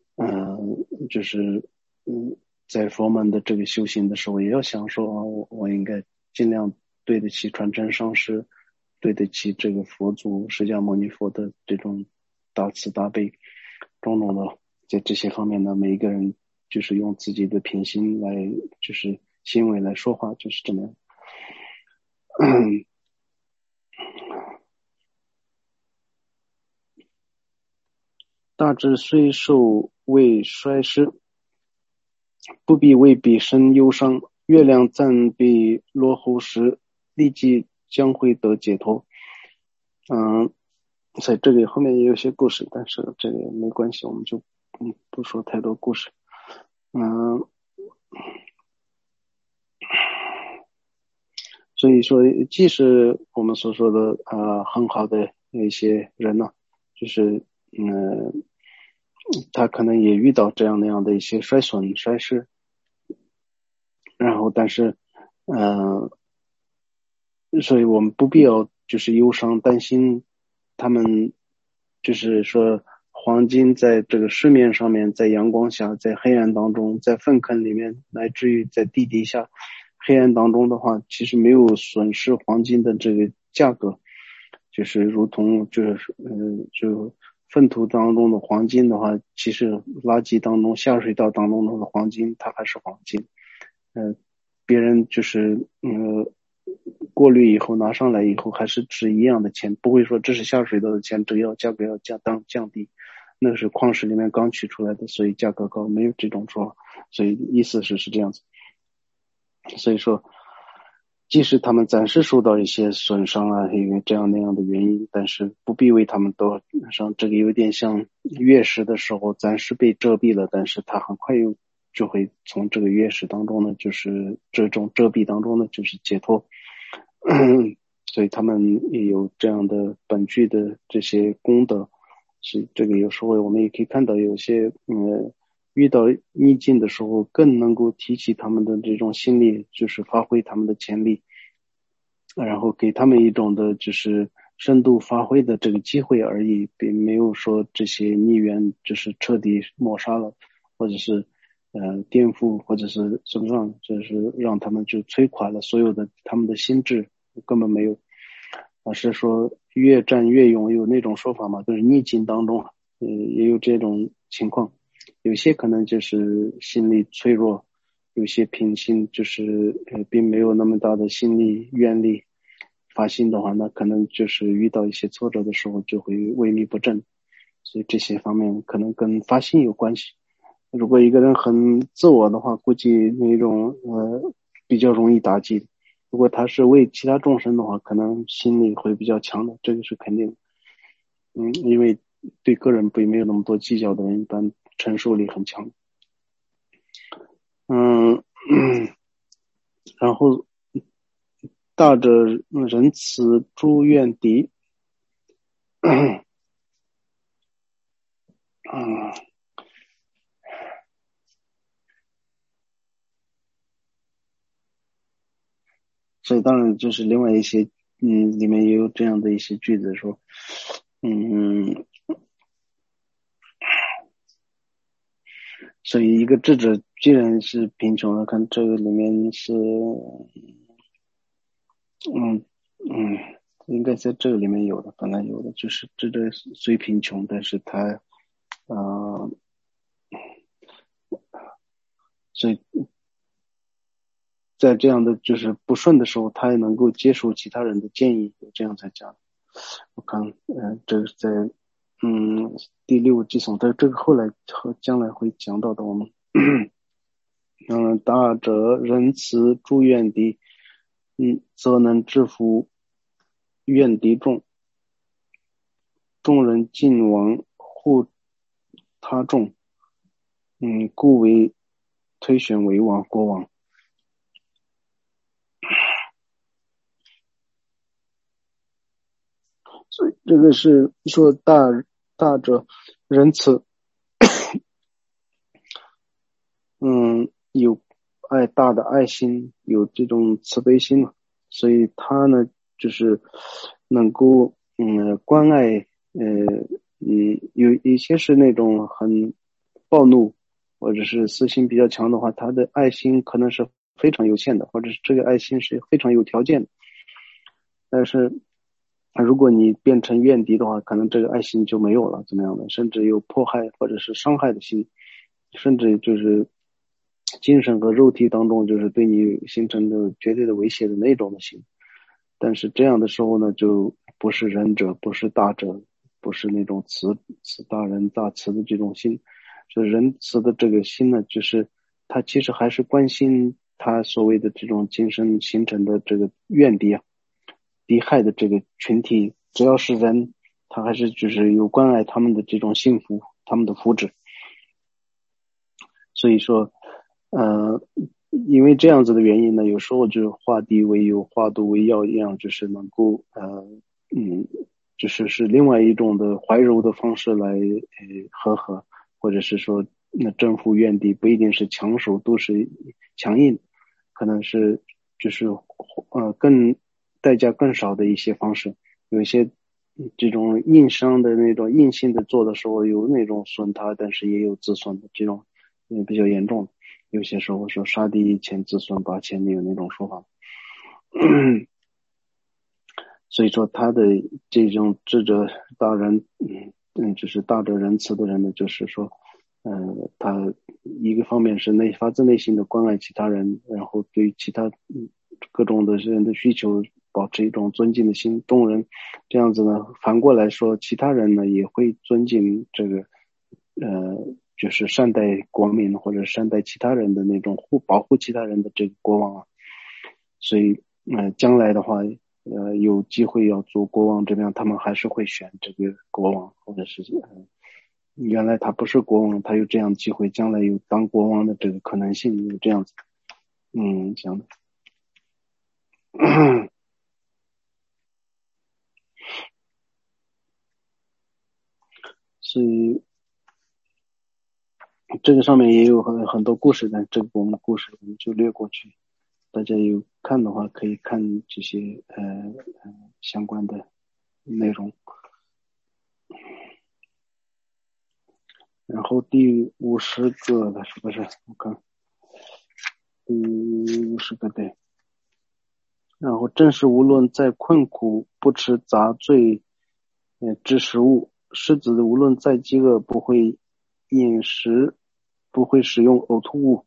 就是在佛门的这个修行的时候，也要想说我应该尽量对得起传承上师，对得起这个佛祖释迦牟尼佛的这种大慈大悲，种种的在这些方面呢，每一个人就是用自己的品行来，就是行为来说话，就是这么样。 大智虽受为衰失，不必为彼生忧伤。月亮暂被落后时，立即将会得解脱。在这里后面也有些故事，但是这个没关系，我们就不说太多故事。所以说，即使我们所说的很好的一些人呢，就是他可能也遇到这样那样的一些衰损衰失，然后但是所以我们不必要就是忧伤担心他们，就是说黄金在这个市面上面，在阳光下，在黑暗当中，在粪坑里面，乃至于在地底下黑暗当中的话，其实没有损失黄金的这个价格，就是如同就是就粪土当中的黄金的话，其实垃圾当中下水道当中的黄金它还是黄金。别人就是过滤以后拿上来以后还是值一样的钱，不会说这是下水道的钱，只要价格要降低，那个是矿石里面刚取出来的，所以价格高，没有这种说法。所以意思是这样子。所以说即使他们暂时受到一些损伤啊，因为这样那样的原因，但是不必为他们多伤。这个有点像月食的时候暂时被遮蔽了，但是他很快就会从这个月食当中呢，就是这种遮蔽当中呢，就是解脱。所以他们也有这样的本具的这些功德。所以这个有时候我们也可以看到有些遇到逆境的时候更能够提起他们的这种心力，就是发挥他们的潜力，然后给他们一种的就是深度发挥的这个机会而已，并没有说这些逆缘就是彻底抹杀了，或者是颠覆，或者是怎么样，就是让他们就摧垮了所有的他们的心智，根本没有。而是说越战越勇，有那种说法嘛，就是逆境当中也有这种情况。有些可能就是心理脆弱，有些品性就是并没有那么大的心力愿力发心的话，那可能就是遇到一些挫折的时候就会萎靡不振。所以这些方面可能跟发心有关系。如果一个人很自我的话，估计那种比较容易打击。如果他是为其他众生的话，可能心理会比较强的，这个是肯定的。因为对个人没有那么多计较的人，一般承受力很强。然后大者仁慈诸愿敌。所以当然就是另外一些里面也有这样的一些句子说所以一个智者既然是贫穷的，看这个里面是应该在这个里面有的，本来有的，就是智者虽贫穷，但是他所以在这样的就是不顺的时候，他也能够接受其他人的建议，这样才讲。我看这个在第六计颂，但这个后来和将来会讲到的。我们大者仁慈诸愿敌，则能制服愿敌众，众人尽王护他众，故为推选为王国王。所以这个是说大者仁慈，有大的爱心，有这种慈悲心嘛，所以他呢就是能够关爱有一些是那种很暴怒或者是私心比较强的话，他的爱心可能是非常有限的，或者是这个爱心是非常有条件的。但是如果你变成怨敌的话，可能这个爱心就没有了，怎么样的，甚至有迫害或者是伤害的心，甚至就是精神和肉体当中就是对你形成的绝对的威胁的那种的心。但是这样的时候呢，就不是仁者，不是大者， 不是那种慈大仁大慈的这种心。所以仁慈的这个心呢，就是他其实还是关心他所谓的这种精神形成的这个怨敌啊、敌害的这个群体，只要是人，他还是就是有关爱他们的这种幸福，他们的福祉。所以说因为这样子的原因呢，有时候就化敌为友，化毒为药一样，就是能够就是另外一种的怀柔的方式来和合，或者是说那征服怨敌，不一定是强手，都是强硬，可能是就是更代价更少的一些方式。有一些这种硬伤的那种硬性的做的时候，有那种损他，但是也有自损的这种比较严重。有些时候说杀敌1,000自损8,000，有那种说法。所以说他的这种智者大人就是大者仁慈的人呢，就是说他一个方面是发自内心的关爱其他人，然后对其他各种的人的需求保持一种尊敬的心，众人这样子呢，反过来说其他人呢也会尊敬这个就是善待国民或者善待其他人的那种保护其他人的这个国王啊。所以将来的话有机会要做国王这边，他们还是会选这个国王，或者是原来他不是国王，他有这样机会，将来有当国王的这个可能性，有这样子这样的所以这个上面也有很多故事，但这个我们故事我们就略过去，大家有看的话可以看这些相关的内容。然后第50个的是不是？我看第50个对。然后正是无论在困苦不吃杂罪之食物，狮子无论在饥饿不会饮食，不会使用呕吐物。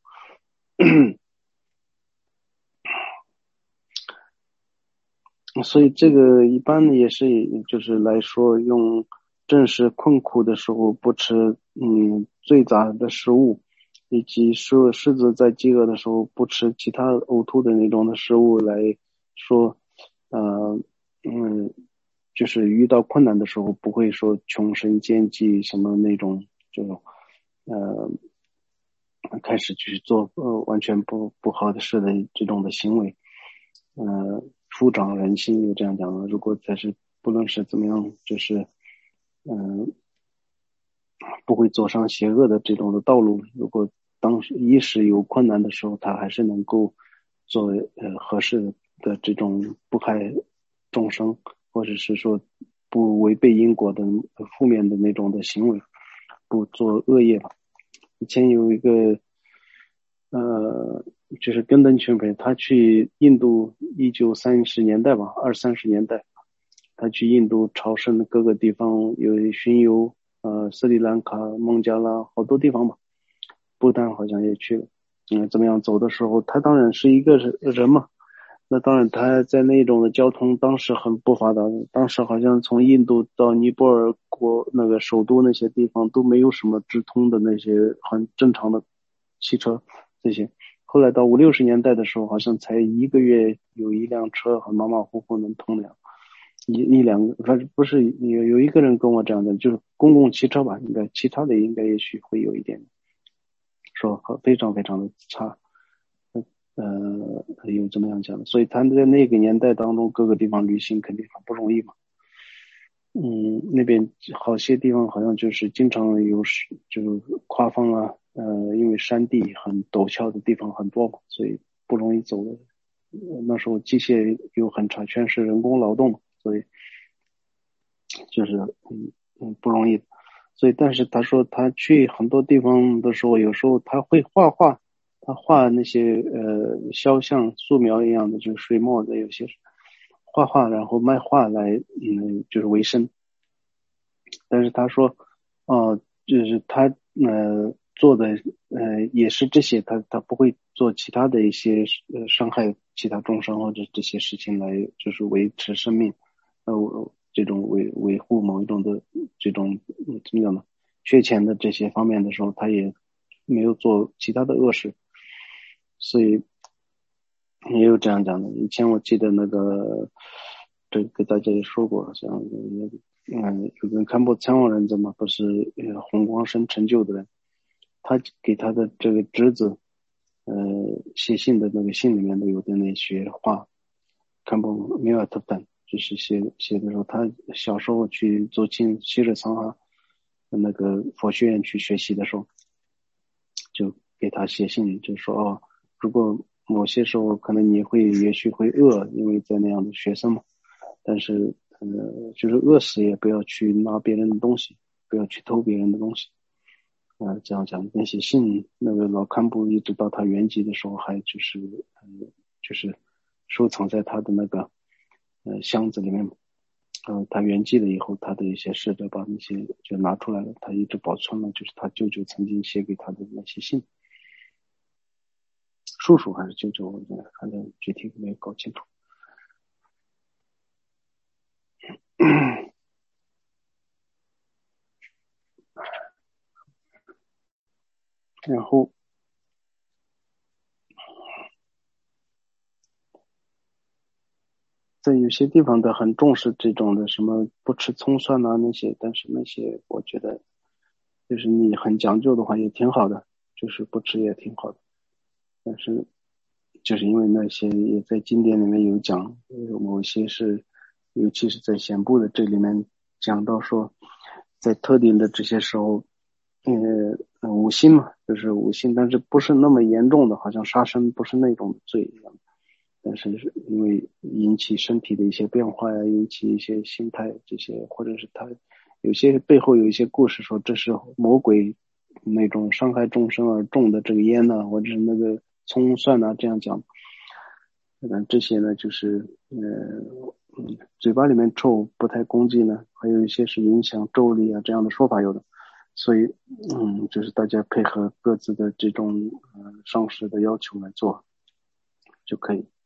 所以这个一般也是就是来说，用正是困苦的时候不吃最杂的食物，以及说狮子在饥饿的时候不吃其他呕吐的那种的食物来说就是遇到困难的时候不会说穷身奸计什么那种这种开始去做完全不好的事的这种的行为。富长人心有这样讲的，如果才是不论是怎么样，就是不会走上邪恶的这种的道路。如果当时一时有困难的时候，他还是能够作为合适的这种不害众生，或者是说不违背因果的负面的那种的行为，不做恶业吧。以前有一个就是根登全培，他去印度1930年代吧，20-30年代，他去印度朝圣的各个地方有巡游，斯里兰卡、孟加拉好多地方吧，不丹好像也去了。怎么样走的时候，他当然是一个人嘛，那当然他在那种的交通当时很不发达，当时好像从印度到尼泊尔国那个首都那些地方都没有什么直通的那些很正常的汽车这些。后来到50-60年代的时候，好像才1个月有一辆车很马马虎虎能通了，一两个，反正不是有一个人跟我这样的，就是公共汽车吧，应该其他的应该也许会有一点，说非常非常的差，有这么样讲的，所以他在那个年代当中，各个地方旅行肯定很不容易嘛。那边好些地方好像就是经常有就是跨方啊，因为山地很陡峭的地方很多嘛，所以不容易走的。那时候机械又很差，全是人工劳动，所以就是不容易。所以但是他说他去很多地方的时候，有时候他会画画，他画那些肖像素描一样的，就是水墨的，有些画画然后卖画来就是为生。但是他说就是他做的也是这些，他不会做其他的一些伤害其他众生或者这些事情来就是维持生命。 这种维护某一种的这种怎么讲呢，缺钱的这些方面的时候，他也没有做其他的恶事，所以也有这样讲的。以前我记得那个，这给大家也说过，像有个堪布参王人嘛，不是弘光生成就的人，他给他的这个侄子，写信的那个信里面都有的那些话，堪布米尔特本，就是写的时候，他小时候去走进西日桑哈那个佛学院去学习的时候，就给他写信，就说如果某些时候可能你也许会饿，因为在那样的学生嘛，但是就是饿死也不要去拿别人的东西，不要去偷别人的东西。这样讲，那些信，那个老堪布一直到他圆寂的时候，还就是收藏在他的那个箱子里面。他圆寂了以后，他的一些侍者把那些就拿出来了，他一直保存了，就是他舅舅曾经写给他的那些信。叔叔还是舅舅，反正具体没有搞清楚。然后在有些地方的很重视这种的什么不吃葱蒜啊那些，但是那些我觉得就是你很讲究的话也挺好的，就是不吃也挺好的。但是就是因为那些也在经典里面有讲，有某些是尤其是在显部的这里面讲到说，在特定的这些时候五辛嘛，就是五辛，但是不是那么严重的，好像杀生不是那种罪一样，但是因为引起身体的一些变化呀，引起一些心态这些，或者是他有些背后有一些故事说这是魔鬼那种伤害众生而种的这个烟呢，或者是那个葱蒜啊这样讲。这些呢就是嘴巴里面臭不太攻击呢，还有一些是影响咒力啊这样的说法有的。所以就是大家配合各自的这种上师的要求来做就可以。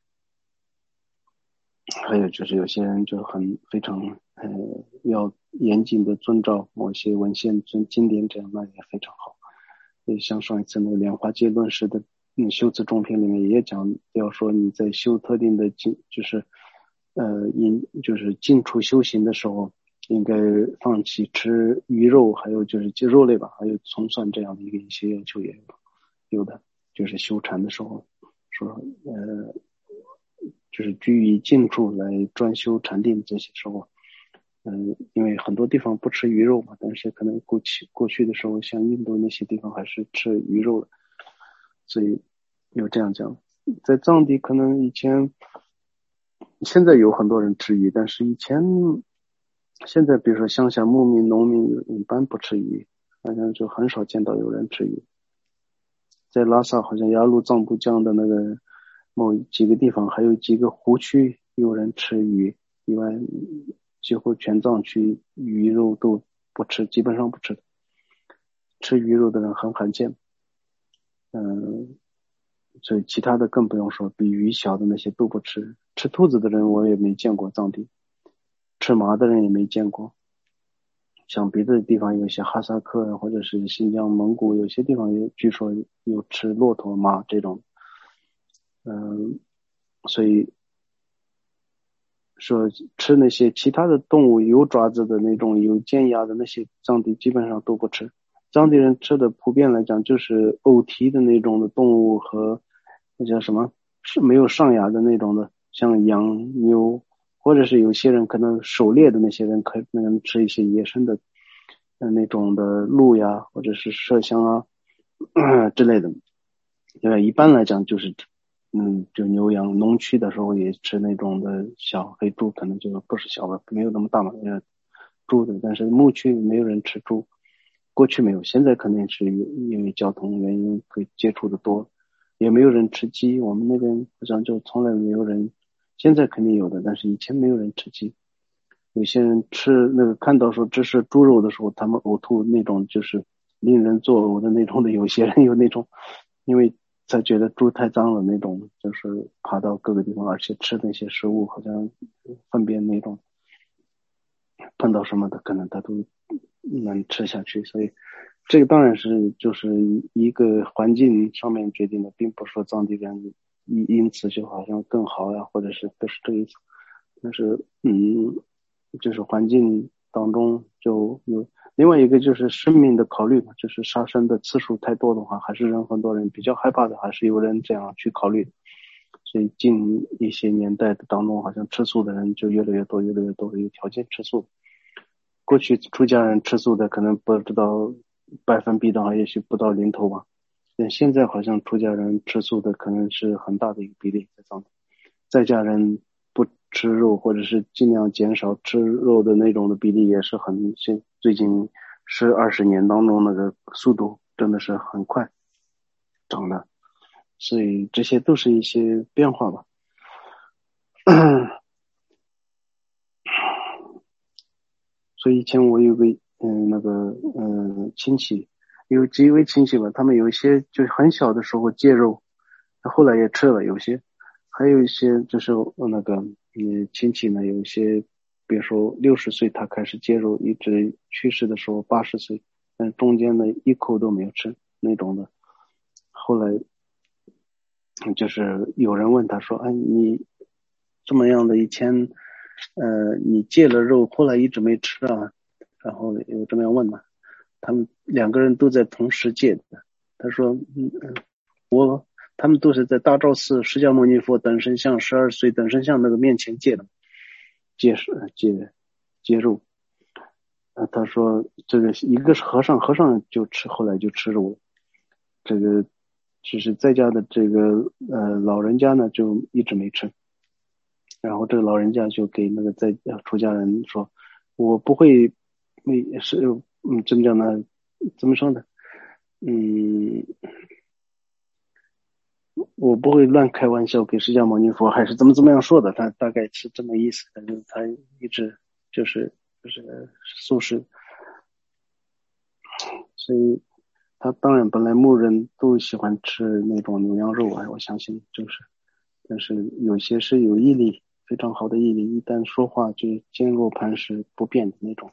还有就是有些人就非常要严谨的遵照某些文献经典，这样那也非常好。像上一次那个莲花戒论师的修辞中篇里面也讲，要说你在修特定的就是就是近处修行的时候，应该放弃吃鱼肉，还有就是肉类吧，还有葱蒜这样的一些要求也有的，就是修禅的时候说就是居于近处来专修禅定这些时候，因为很多地方不吃鱼肉嘛，但是可能过去的时候，像印度那些地方还是吃鱼肉的，所以有这样讲。在藏地可能现在有很多人吃鱼，但是现在比如说乡下牧民、农民一般不吃鱼，好像就很少见到有人吃鱼。在拉萨好像雅鲁藏布江的那个某几个地方，还有几个湖区有人吃鱼，以外几乎全藏区鱼肉都不吃，基本上不吃，吃鱼肉的人很罕见。所以其他的更不用说，比鱼小的那些都不吃。吃兔子的人我也没见过藏地，吃麻的人也没见过。像别的地方有些哈萨克或者是新疆蒙古有些地方据说有吃骆驼马这种。所以说吃那些其他的动物有爪子的那种有尖牙的那些藏地基本上都不吃。藏地人吃的普遍来讲就是偶蹄的那种的动物和那叫什么是没有上牙的那种的，像羊牛，或者是有些人可能狩猎的那些人可能吃一些野生的那种的鹿呀或者是麝香之类的。一般来讲就是就牛羊，农区的时候也吃那种的小黑猪，可能就不是小的，没有那么大嘛，猪的，但是牧区没有人吃猪，过去没有，现在肯定是因为交通原因会接触的多，也没有人吃鸡，我们那边好像就从来没有人，现在肯定有的，但是以前没有人吃鸡。有些人吃那个看到说这是猪肉的时候，他们呕吐那种就是令人作呕的那种的，有些人有那种，因为他觉得猪太脏了那种，就是爬到各个地方，而且吃那些食物好像粪便那种， 碰到什么的可能他都能吃下去。所以这个当然是就是一个环境上面决定的，并不是说藏地人因此就好像更好呀，或者是不是这个意思。但是就是环境当中就有另外一个就是生命的考虑嘛，就是杀生的次数太多的话，还是很多人比较害怕的，还是有人这样去考虑的。所以近一些年代的当中，好像吃素的人就越来越多，越来越多，有条件吃素。过去出家人吃素的可能不知道百分比的话，也许不到零头吧。但现在好像出家人吃素的可能是很大的一个比例在上面。在家人不吃肉或者是尽量减少吃肉的那种的比例也是很，最近10-20年当中那个速度真的是很快长的，所以这些都是一些变化吧。所以以前我有个亲戚，有几位亲戚吧，他们有一些就是很小的时候戒肉，后来也吃了有些，还有一些就是亲戚呢，有一些比如说60岁他开始戒肉，一直去世的时候80岁，但中间呢一口都没有吃那种的。后来就是有人问他说：“哎，你这么样的以前，你戒了肉，后来一直没吃啊？”然后有这么样问嘛？他们两个人都在同时戒的。他说：他们都是在大昭寺释迦牟尼佛等身像12岁等身像那个面前戒的，戒肉。他说这个一个是和尚，和尚就吃，后来就吃肉。这个就是在家的这个老人家呢，就一直没吃。然后这个老人家就给那个出家人说：“我不会，怎么讲呢？怎么说呢？嗯，我不会乱开玩笑给释迦牟尼佛，还是怎么样说的？他大概是这么意思。反正他一直就是素食，所以他当然本来牧人都喜欢吃那种牛羊肉啊，我相信就是，但是有些是有毅力，非常好的毅力，一旦说话就坚若磐石不变的那种，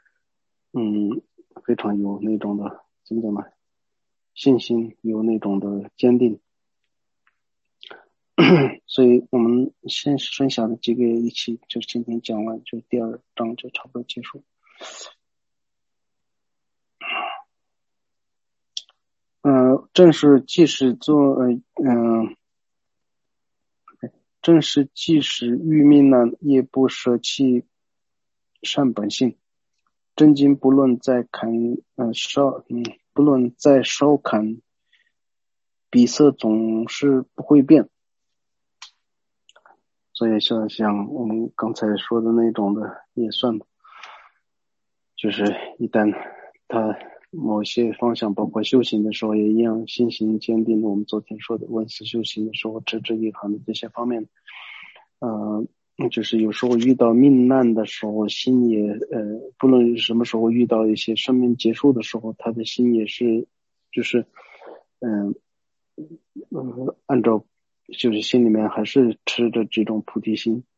非常有那种的怎么讲呢？信心，有那种的坚定。所以我们先剩下的几个一起就今天讲完，就第2章就差不多结束。正是即使欲命难，也不舍弃善本性。真经不论不论再烧砍，笔色总是不会变。所以像我们刚才说的那种的也算吧，就是一旦他某些方向，包括修行的时候也一样，信心坚定的，我们昨天说的闻思修行的时候持之以恒的这些方面，就是有时候遇到命难的时候，心也不论什么时候遇到一些生命结束的时候，他的心也是就是按照就是心里面还是持着这种菩提心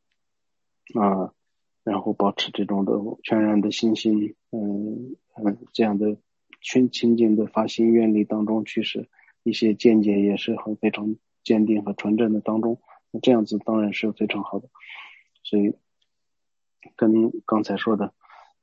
然后保持这种的全然的信心，这样的清净的发心愿力当中去使一些见解也是非常坚定和纯正的当中，那这样子当然是非常好的。所以跟刚才说的，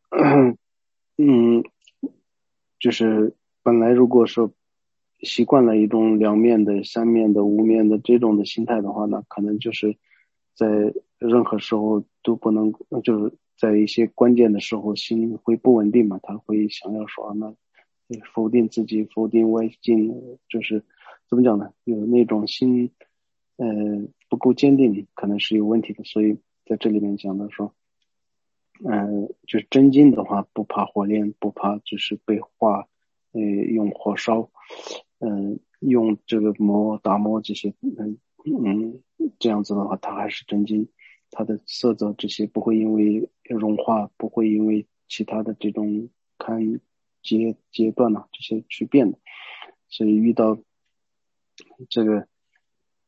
就是本来如果说习惯了一种两面的、三面的、无面的这种的心态的话呢，可能就是在任何时候都不能，就是在一些关键的时候心会不稳定嘛，他会想要说那否定自己、否定外境，就是怎么讲呢？有那种心不够坚定，可能是有问题的。所以在这里面讲的说，就是真经的话，不怕火炼，不怕就是被化，用火烧，用这个打磨这些，这样子的话，它还是真经，它的色泽这些不会因为融化，不会因为其他的这种阶段这些去变的。所以遇到这个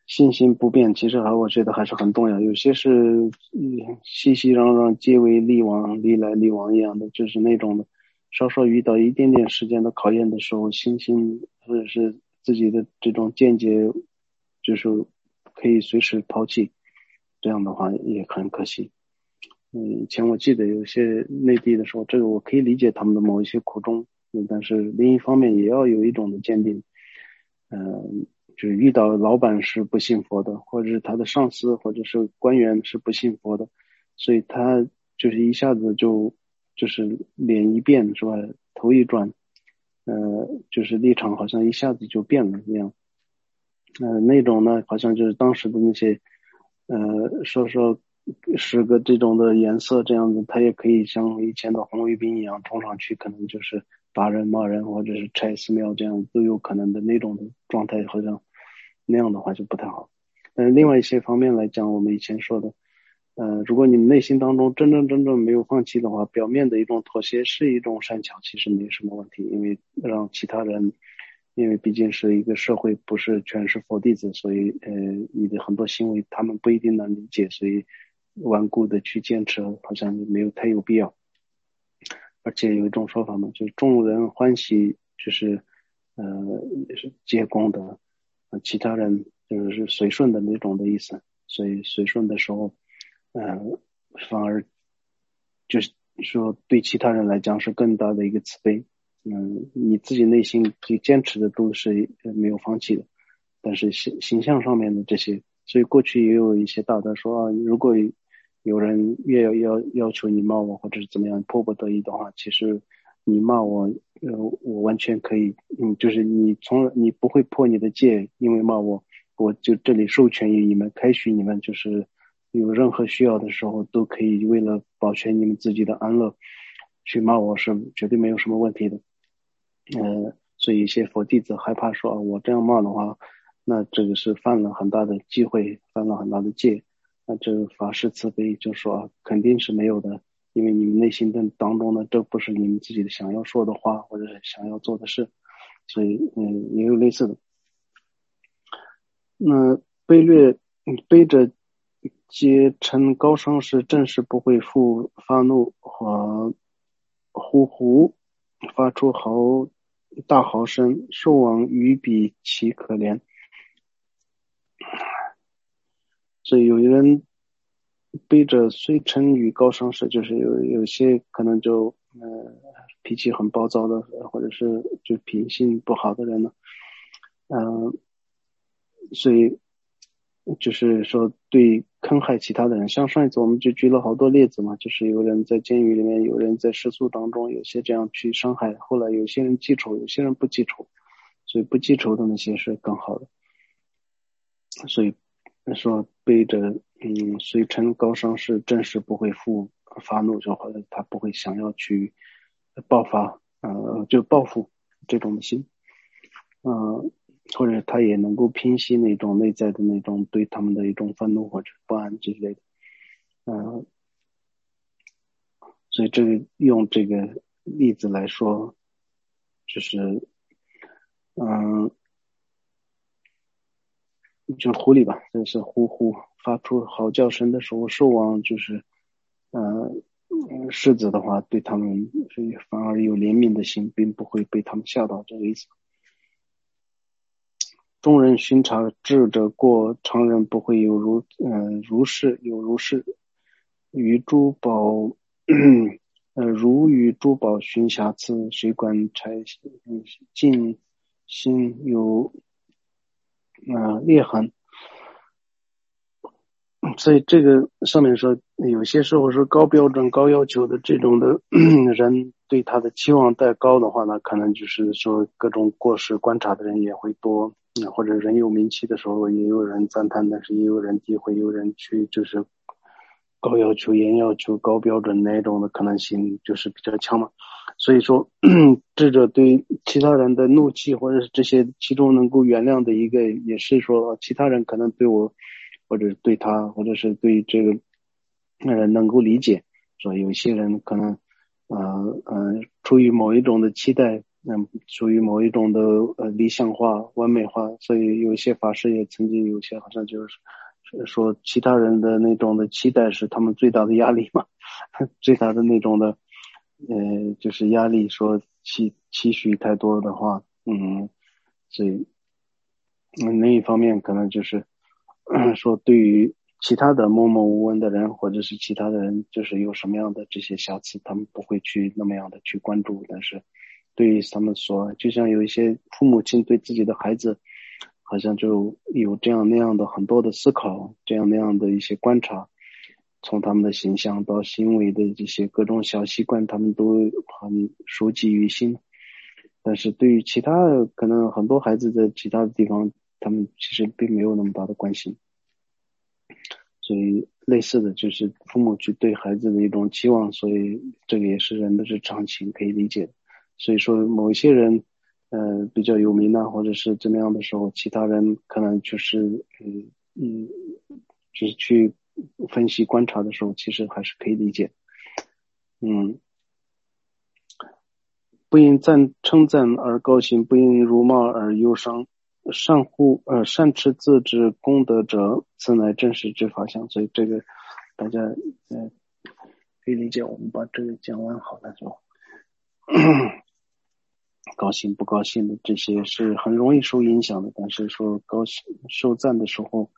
信心不变，其实我觉得还是很重要。有些是熙熙攘攘，皆为利往，利来利往一样的，就是那种的，稍稍遇到一点点时间的考验的时候，信心或者是自己的这种见解，就是可以随时抛弃，这样的话也很可惜。以前我记得有些内地的时候，这个我可以理解他们的某一些苦衷，但是另一方面也要有一种的坚定。就是遇到老板是不信佛的，或者是他的上司或者是官员是不信佛的，所以他就是一下子就是脸一变是吧，头一转，就是立场好像一下子就变了一样。那种呢，好像就是当时的那些，说十个这种的颜色这样子，他也可以像以前的红卫兵一样冲上去，可能就是打人、骂人，或者是拆寺庙这样都有可能的那种的状态，好像那样的话就不太好。另外一些方面来讲，我们以前说的，如果你们内心当中真正没有放弃的话，表面的一种妥协是一种善巧，其实没什么问题，因为让其他人。因为毕竟是一个社会，不是全是佛弟子，所以你的很多行为他们不一定能理解，所以顽固的去坚持，好像没有太有必要。而且有一种说法嘛，就是众人欢喜，就是也是皆功德，其他人就是随顺的那种的意思。所以随顺的时候，反而就是说对其他人来讲是更大的一个慈悲。你自己内心最坚持的都是没有放弃的，但是形象上面的这些，所以过去也有一些大德说啊，如果有人越要求你骂我或者是怎么样迫不得已的话，其实你骂我，我完全可以，就是你不会破你的戒，因为骂我，我就这里授权于你们，开许你们，就是有任何需要的时候都可以为了保全你们自己的安乐，去骂我是绝对没有什么问题的。所以一些佛弟子害怕说，我这样骂的话，那这个是犯了很大的忌讳，犯了很大的戒。那这个法师慈悲就说，肯定是没有的，因为你们内心的当中呢，这不是你们自己的想要说的话，或者是想要做的事，所以也有类似的。那背着皆称高尚时，正是不会发怒和呼发出大嚎声，兽王于彼其可怜。所以有人背着虽称于高尚时，就是有些可能就脾气很暴躁的，或者是就品性不好的人呢，所以就是说对坑害其他的人，像上一次我们就举了好多例子嘛，就是有人在监狱里面，有人在世俗当中，有些这样去伤害，后来有些人记仇，有些人不记仇，所以不记仇的那些是更好的。所以说背着虽称高尚是正是不会发怒，就或者他不会想要去爆发就报复这种的心，或者他也能够平息那种内在的那种对他们的一种愤怒或者不安之类的，所以用这个例子来说，就是就是狐狸吧，就是呼发出嚎叫声的时候，兽王就是狮子的话，对他们反而有怜悯的心，并不会被他们吓到，这个意思。众人巡查智者过，常人不会有如是，与珠宝如与珠宝寻瑕疵，谁管柴尽心有裂痕。所以这个上面说，有些时候是高标准、高要求的这种的人，对他的期望太高的话呢，可能就是说各种过失观察的人也会多，或者人有名气的时候，也有人赞叹，但是也有人诋毁，有人去就是高要求、严要求、高标准那种的可能性就是比较强嘛。所以说，智者对其他人的怒气或者是这些其中能够原谅的一个，也是说其他人可能对我。或者对他，或者是对这个能够理解，说有些人可能出于某一种的期待， 属于某一种的理想化、完美化，所以有一些法师也曾经有些好像就是说其他人的那种的期待是他们最大的压力嘛，最大的那种的就是压力，说期许太多的话，所以另一方面可能就是说对于其他的默默无闻的人，或者是其他的人，就是有什么样的这些瑕疵，他们不会去那么样的去关注，但是对于他们说，就像有一些父母亲对自己的孩子，好像就有这样那样的很多的思考，这样那样的一些观察，从他们的形象到行为的这些各种小习惯，他们都很熟记于心。但是对于其他可能很多孩子在其他的地方，他们其实并没有那么大的关心。所以类似的就是父母去对孩子的一种期望，所以这个也是人的日常情，可以理解的。所以说某一些人比较有名啊，或者是怎么样的时候，其他人可能就是就是去分析观察的时候，其实还是可以理解。不因称赞而高兴，不因辱骂而忧伤。善持自知功德者，此乃真实之法相。所以这个大家可以理解。我们把这个讲完好了之后，高兴不高兴的这些是很容易受影响的。但是说高兴受赞的时候，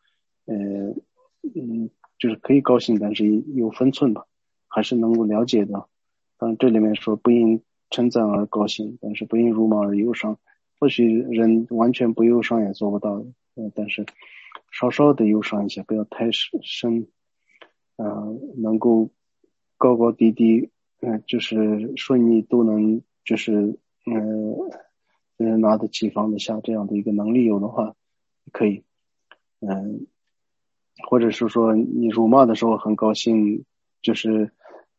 就是可以高兴，但是有分寸吧，还是能够了解的。当然这里面说不因称赞而高兴，但是不因辱骂而忧伤。或许人完全不忧伤也做不到的，但是稍稍的忧伤一下，不要太深，能够高高低低，就是顺利都能，就是拿得起放得下这样的一个能力有的话，可以，或者是说你辱骂的时候很高兴，就是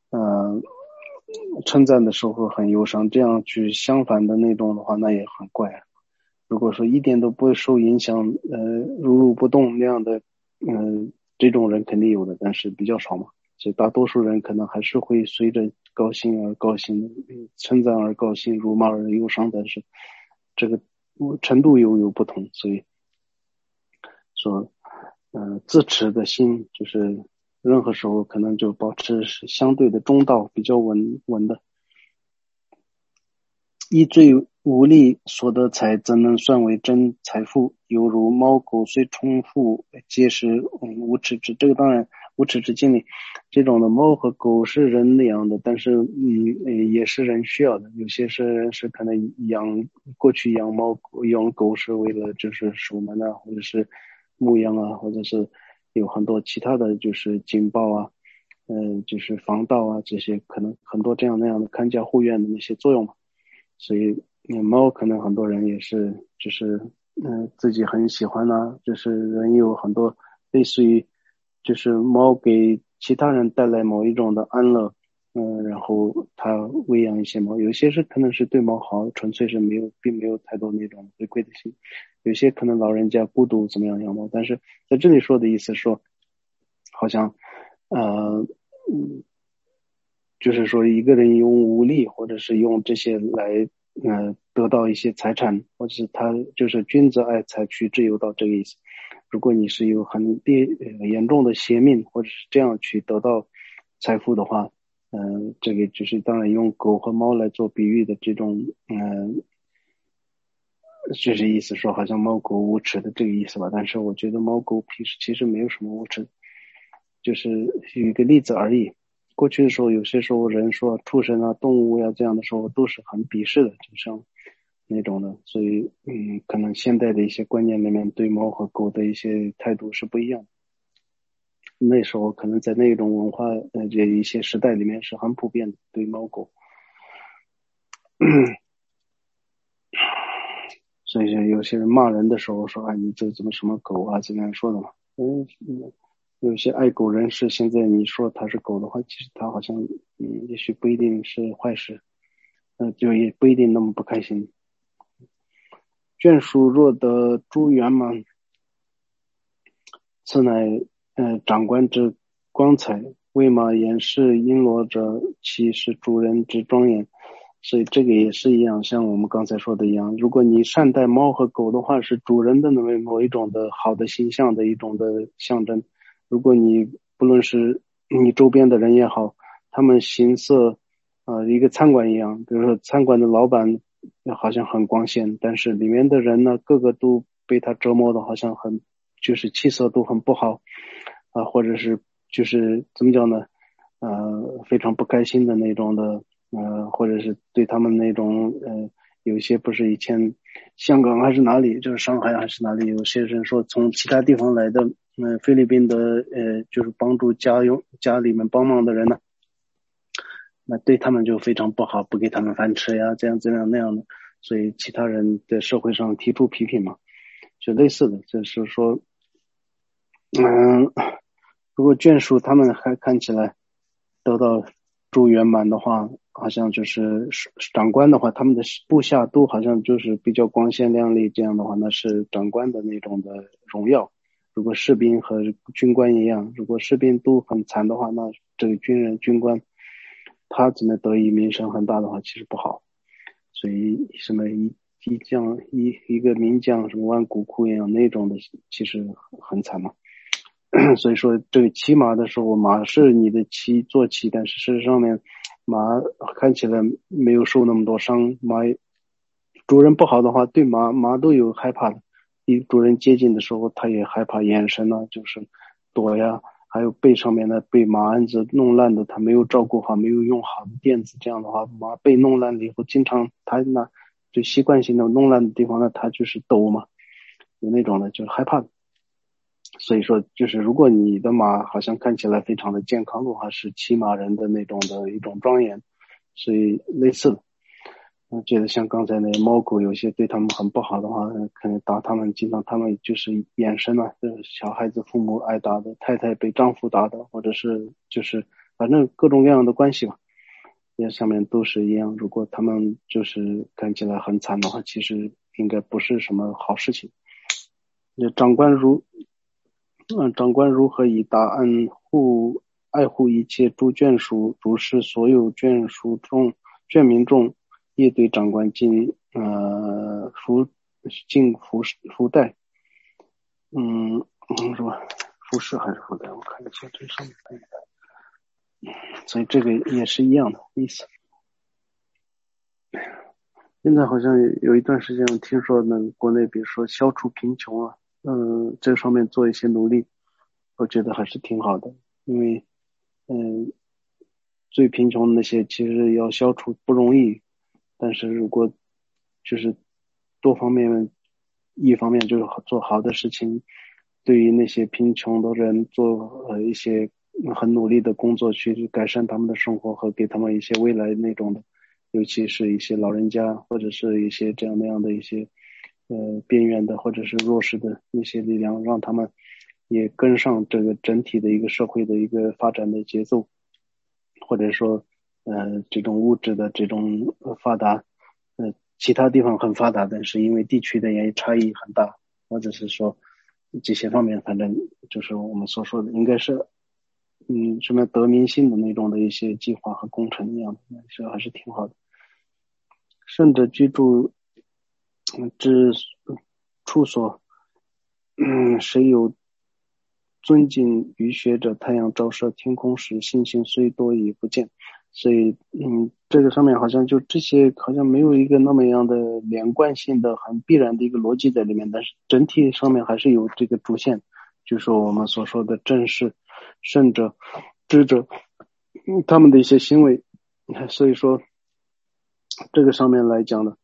称赞的时候很忧伤，这样去相反的那种的话，那也很怪。如果说一点都不会受影响，如如不动那样的，这种人肯定有的，但是比较少嘛。所以大多数人可能还是会随着高兴而高兴，称赞而高兴，辱骂而忧伤，但是这个程度有不同，所以说，自持的心就是任何时候可能就保持是相对的中道，比较稳的。一最无力所得财，怎能算为真财富？犹如猫狗虽重复，皆是无耻之。这个当然无耻之境里，这种的猫和狗是人那样的，但是也是人需要的。有些人是可能过去养猫养狗是为了就是守门啊，或者是牧羊啊，或者是有很多其他的就是警报啊，就是防盗啊，这些可能很多这样那样的看家护院的那些作用嘛。所以猫可能很多人也是就是自己很喜欢呐，就是人有很多类似于就是猫给其他人带来某一种的安乐，然后他喂养一些猫，有些是可能是对猫好，纯粹是并没有太多那种回馈的心，有些可能老人家孤独怎么样养猫，但是在这里说的意思说，好像就是说一个人用武力或者是用这些来得到一些财产，或者是他就是君子爱财取之有道这个意思。如果你是有很严重的邪命，或者是这样去得到财富的话，这个就是当然用狗和猫来做比喻的这种就是意思说好像猫狗无耻的这个意思吧。但是我觉得猫狗平时其实没有什么无耻，就是有一个例子而已。过去的时候，有些时候人说畜生啊、动物呀、这样的时候，都是很鄙视的，就像那种的。所以，可能现代的一些观念里面对猫和狗的一些态度是不一样的。那时候可能在那种文化这一些时代里面是很普遍的对猫狗。所以有些人骂人的时候说：“啊，你这怎么什么狗啊？”这样说的嘛。有些爱狗人士，现在你说他是狗的话，其实他好像也许不一定是坏事，就也不一定那么不开心。眷属若得诸圆满，此乃长官之光彩。为马掩饰璎珞者，其是主人之庄严。 所以这个也是一样，像我们刚才说的一样，如果你善待猫和狗的话，是主人的某一种的好的形象的一种的象征。如果你不论是你周边的人也好，他们行色一个餐馆一样，比如说餐馆的老板好像很光鲜，但是里面的人呢，个个都被他折磨的好像就是气色都很不好或者是就是怎么讲呢，非常不开心的那种的，或者是对他们那种有一些不是以前香港还是哪里，就是上海还是哪里，有些人说从其他地方来的，菲律宾的就是帮助家里面帮忙的人呢，那对他们就非常不好，不给他们饭吃呀，这样那样的，所以其他人在社会上提出批评嘛，就类似的，就是说，如果眷属他们还看起来得到住圆满的话，好像就是长官的话，他们的部下都好像就是比较光鲜亮丽，这样的话那是长官的那种的荣耀。如果士兵和军官一样，如果士兵都很惨的话，那这个军官他怎么得以名声很大的话，其实不好。所以什么一个名将什么万骨枯一样那种的，其实很惨嘛。所以说这个骑马的时候，马是你的坐骑，但是事实上面马看起来没有受那么多伤，主人不好的话，对马都有害怕的。主人接近的时候，他也害怕，眼神呢就是躲呀，还有背上面呢被马鞍子弄烂的，他没有照顾好，没有用好的垫子，这样的话马被弄烂了以后，经常他就习惯性的弄烂的地方呢，他就是抖嘛，有那种的就是害怕的。所以说就是如果你的马好像看起来非常的健康的话，是骑马人的那种的一种庄严，所以类似的。觉得像刚才那猫狗有些对他们很不好的话，可能打他们，经常他们就是眼神嘛，就是小孩子父母挨打的，太太被丈夫打的，或者是就是反正各种各样的关系吧，这上面都是一样。如果他们就是看起来很惨的话，其实应该不是什么好事情。长官如何以大恩爱护一切诸眷属，如是所有眷民众也对长官福袋，是吧？服饰还是福袋？我看一下这上面。所以这个也是一样的意思。现在好像有一段时间，我听说国内比如说消除贫穷啊，这上面做一些努力，我觉得还是挺好的。因为最贫穷的那些其实要消除不容易，但是如果就是多方面，一方面就是做好的事情，对于那些贫穷的人做一些很努力的工作，去改善他们的生活和给他们一些未来那种的，尤其是一些老人家或者是一些这样那样的一些边缘的或者是弱势的那些力量，让他们也跟上这个整体的一个社会的一个发展的节奏。或者说这种物质的这种发达，其他地方很发达，但是因为地区的原因差异很大，或者是说这些方面，反正就是我们所说的，应该是什么得民心的那种的一些计划和工程一样的，这还是挺好的。胜者居住之处所，谁有尊敬于学者，太阳照射天空时，星星虽多已不见。所以这个上面好像就这些好像没有一个那么样的连贯性的很必然的一个逻辑在里面，但是整体上面还是有这个主线，就是我们所说的正士、圣者、智者他们的一些行为。所以说这个上面来讲呢，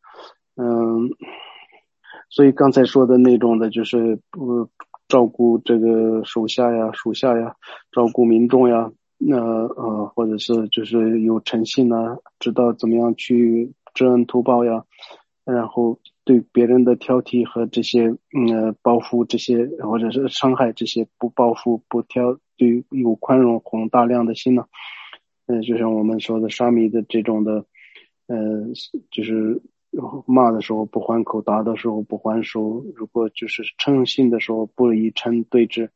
所以刚才说的那种的就是照顾这个属下呀、照顾民众呀，或者是就是有诚信啊，知道怎么样去知恩图报呀，然后对别人的挑剔和这些报复这些或者是伤害这些不报复不挑，对有宽容宏大量的心呢，就像我们说的沙弥的这种的，就是骂的时候不还口，打的时候不还手，如果就是称心的时候不以称对之，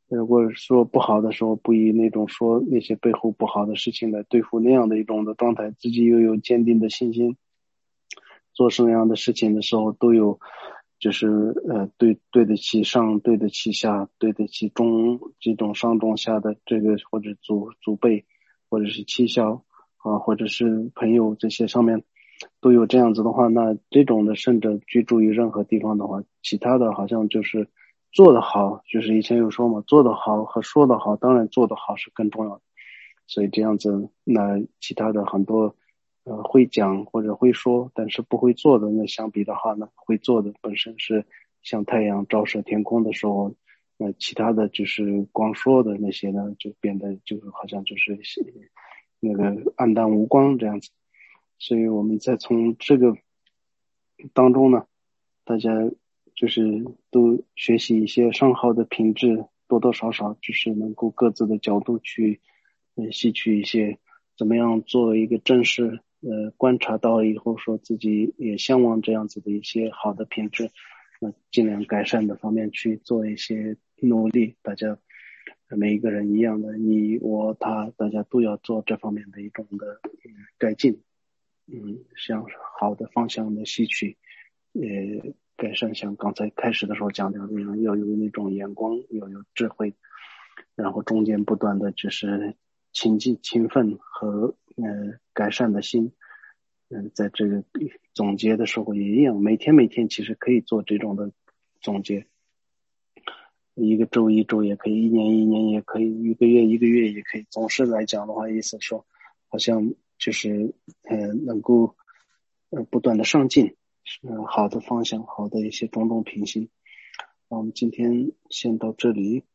如果说不好的时候，不以那种说那些背后不好的事情来对付那样的一种的状态，自己又有坚定的信心，做什么样的事情的时候都有，就是对得起上，对得起下，对得起中这种上中下的这个或者祖辈，或者是妻小啊，或者是朋友这些上面都有这样子的话，那这种的甚至居住于任何地方的话，其他的好像就是做得好，就是以前有说嘛，做得好和说得好，当然做得好是更重要的。所以这样子，那其他的很多会讲或者会说，但是不会做的，那相比的话呢，会做的本身是像太阳照射天空的时候，那其他的就是光说的那些呢，就变得就好像就是那个暗淡无光这样子。所以我们再从这个当中呢，大家就是都学习一些上好的品质，多多少少就是能够各自的角度去吸取一些怎么样做一个正视，观察到以后说自己也向往这样子的一些好的品质，尽量改善的方面去做一些努力。大家每一个人一样的，你我他，大家都要做这方面的一种的改进。向好的方向的吸取，改善像刚才开始的时候讲的那样，要有那种眼光，要有智慧，然后中间不断的就是勤奋和改善的心。在这个总结的时候也一样，每天其实可以做这种的总结，一个周一周也可以，一年也可以，一个月也可以。总是来讲的话，意思说，好像就是能够不断的上进，好的方向，好的一些种种品性。那我们今天先到这里。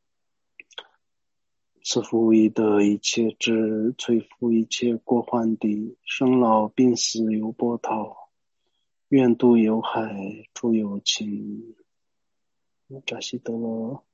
赐福以得一切智，摧伏一切过患的，生老病死有波涛，愿度有海诸有情。扎西德罗。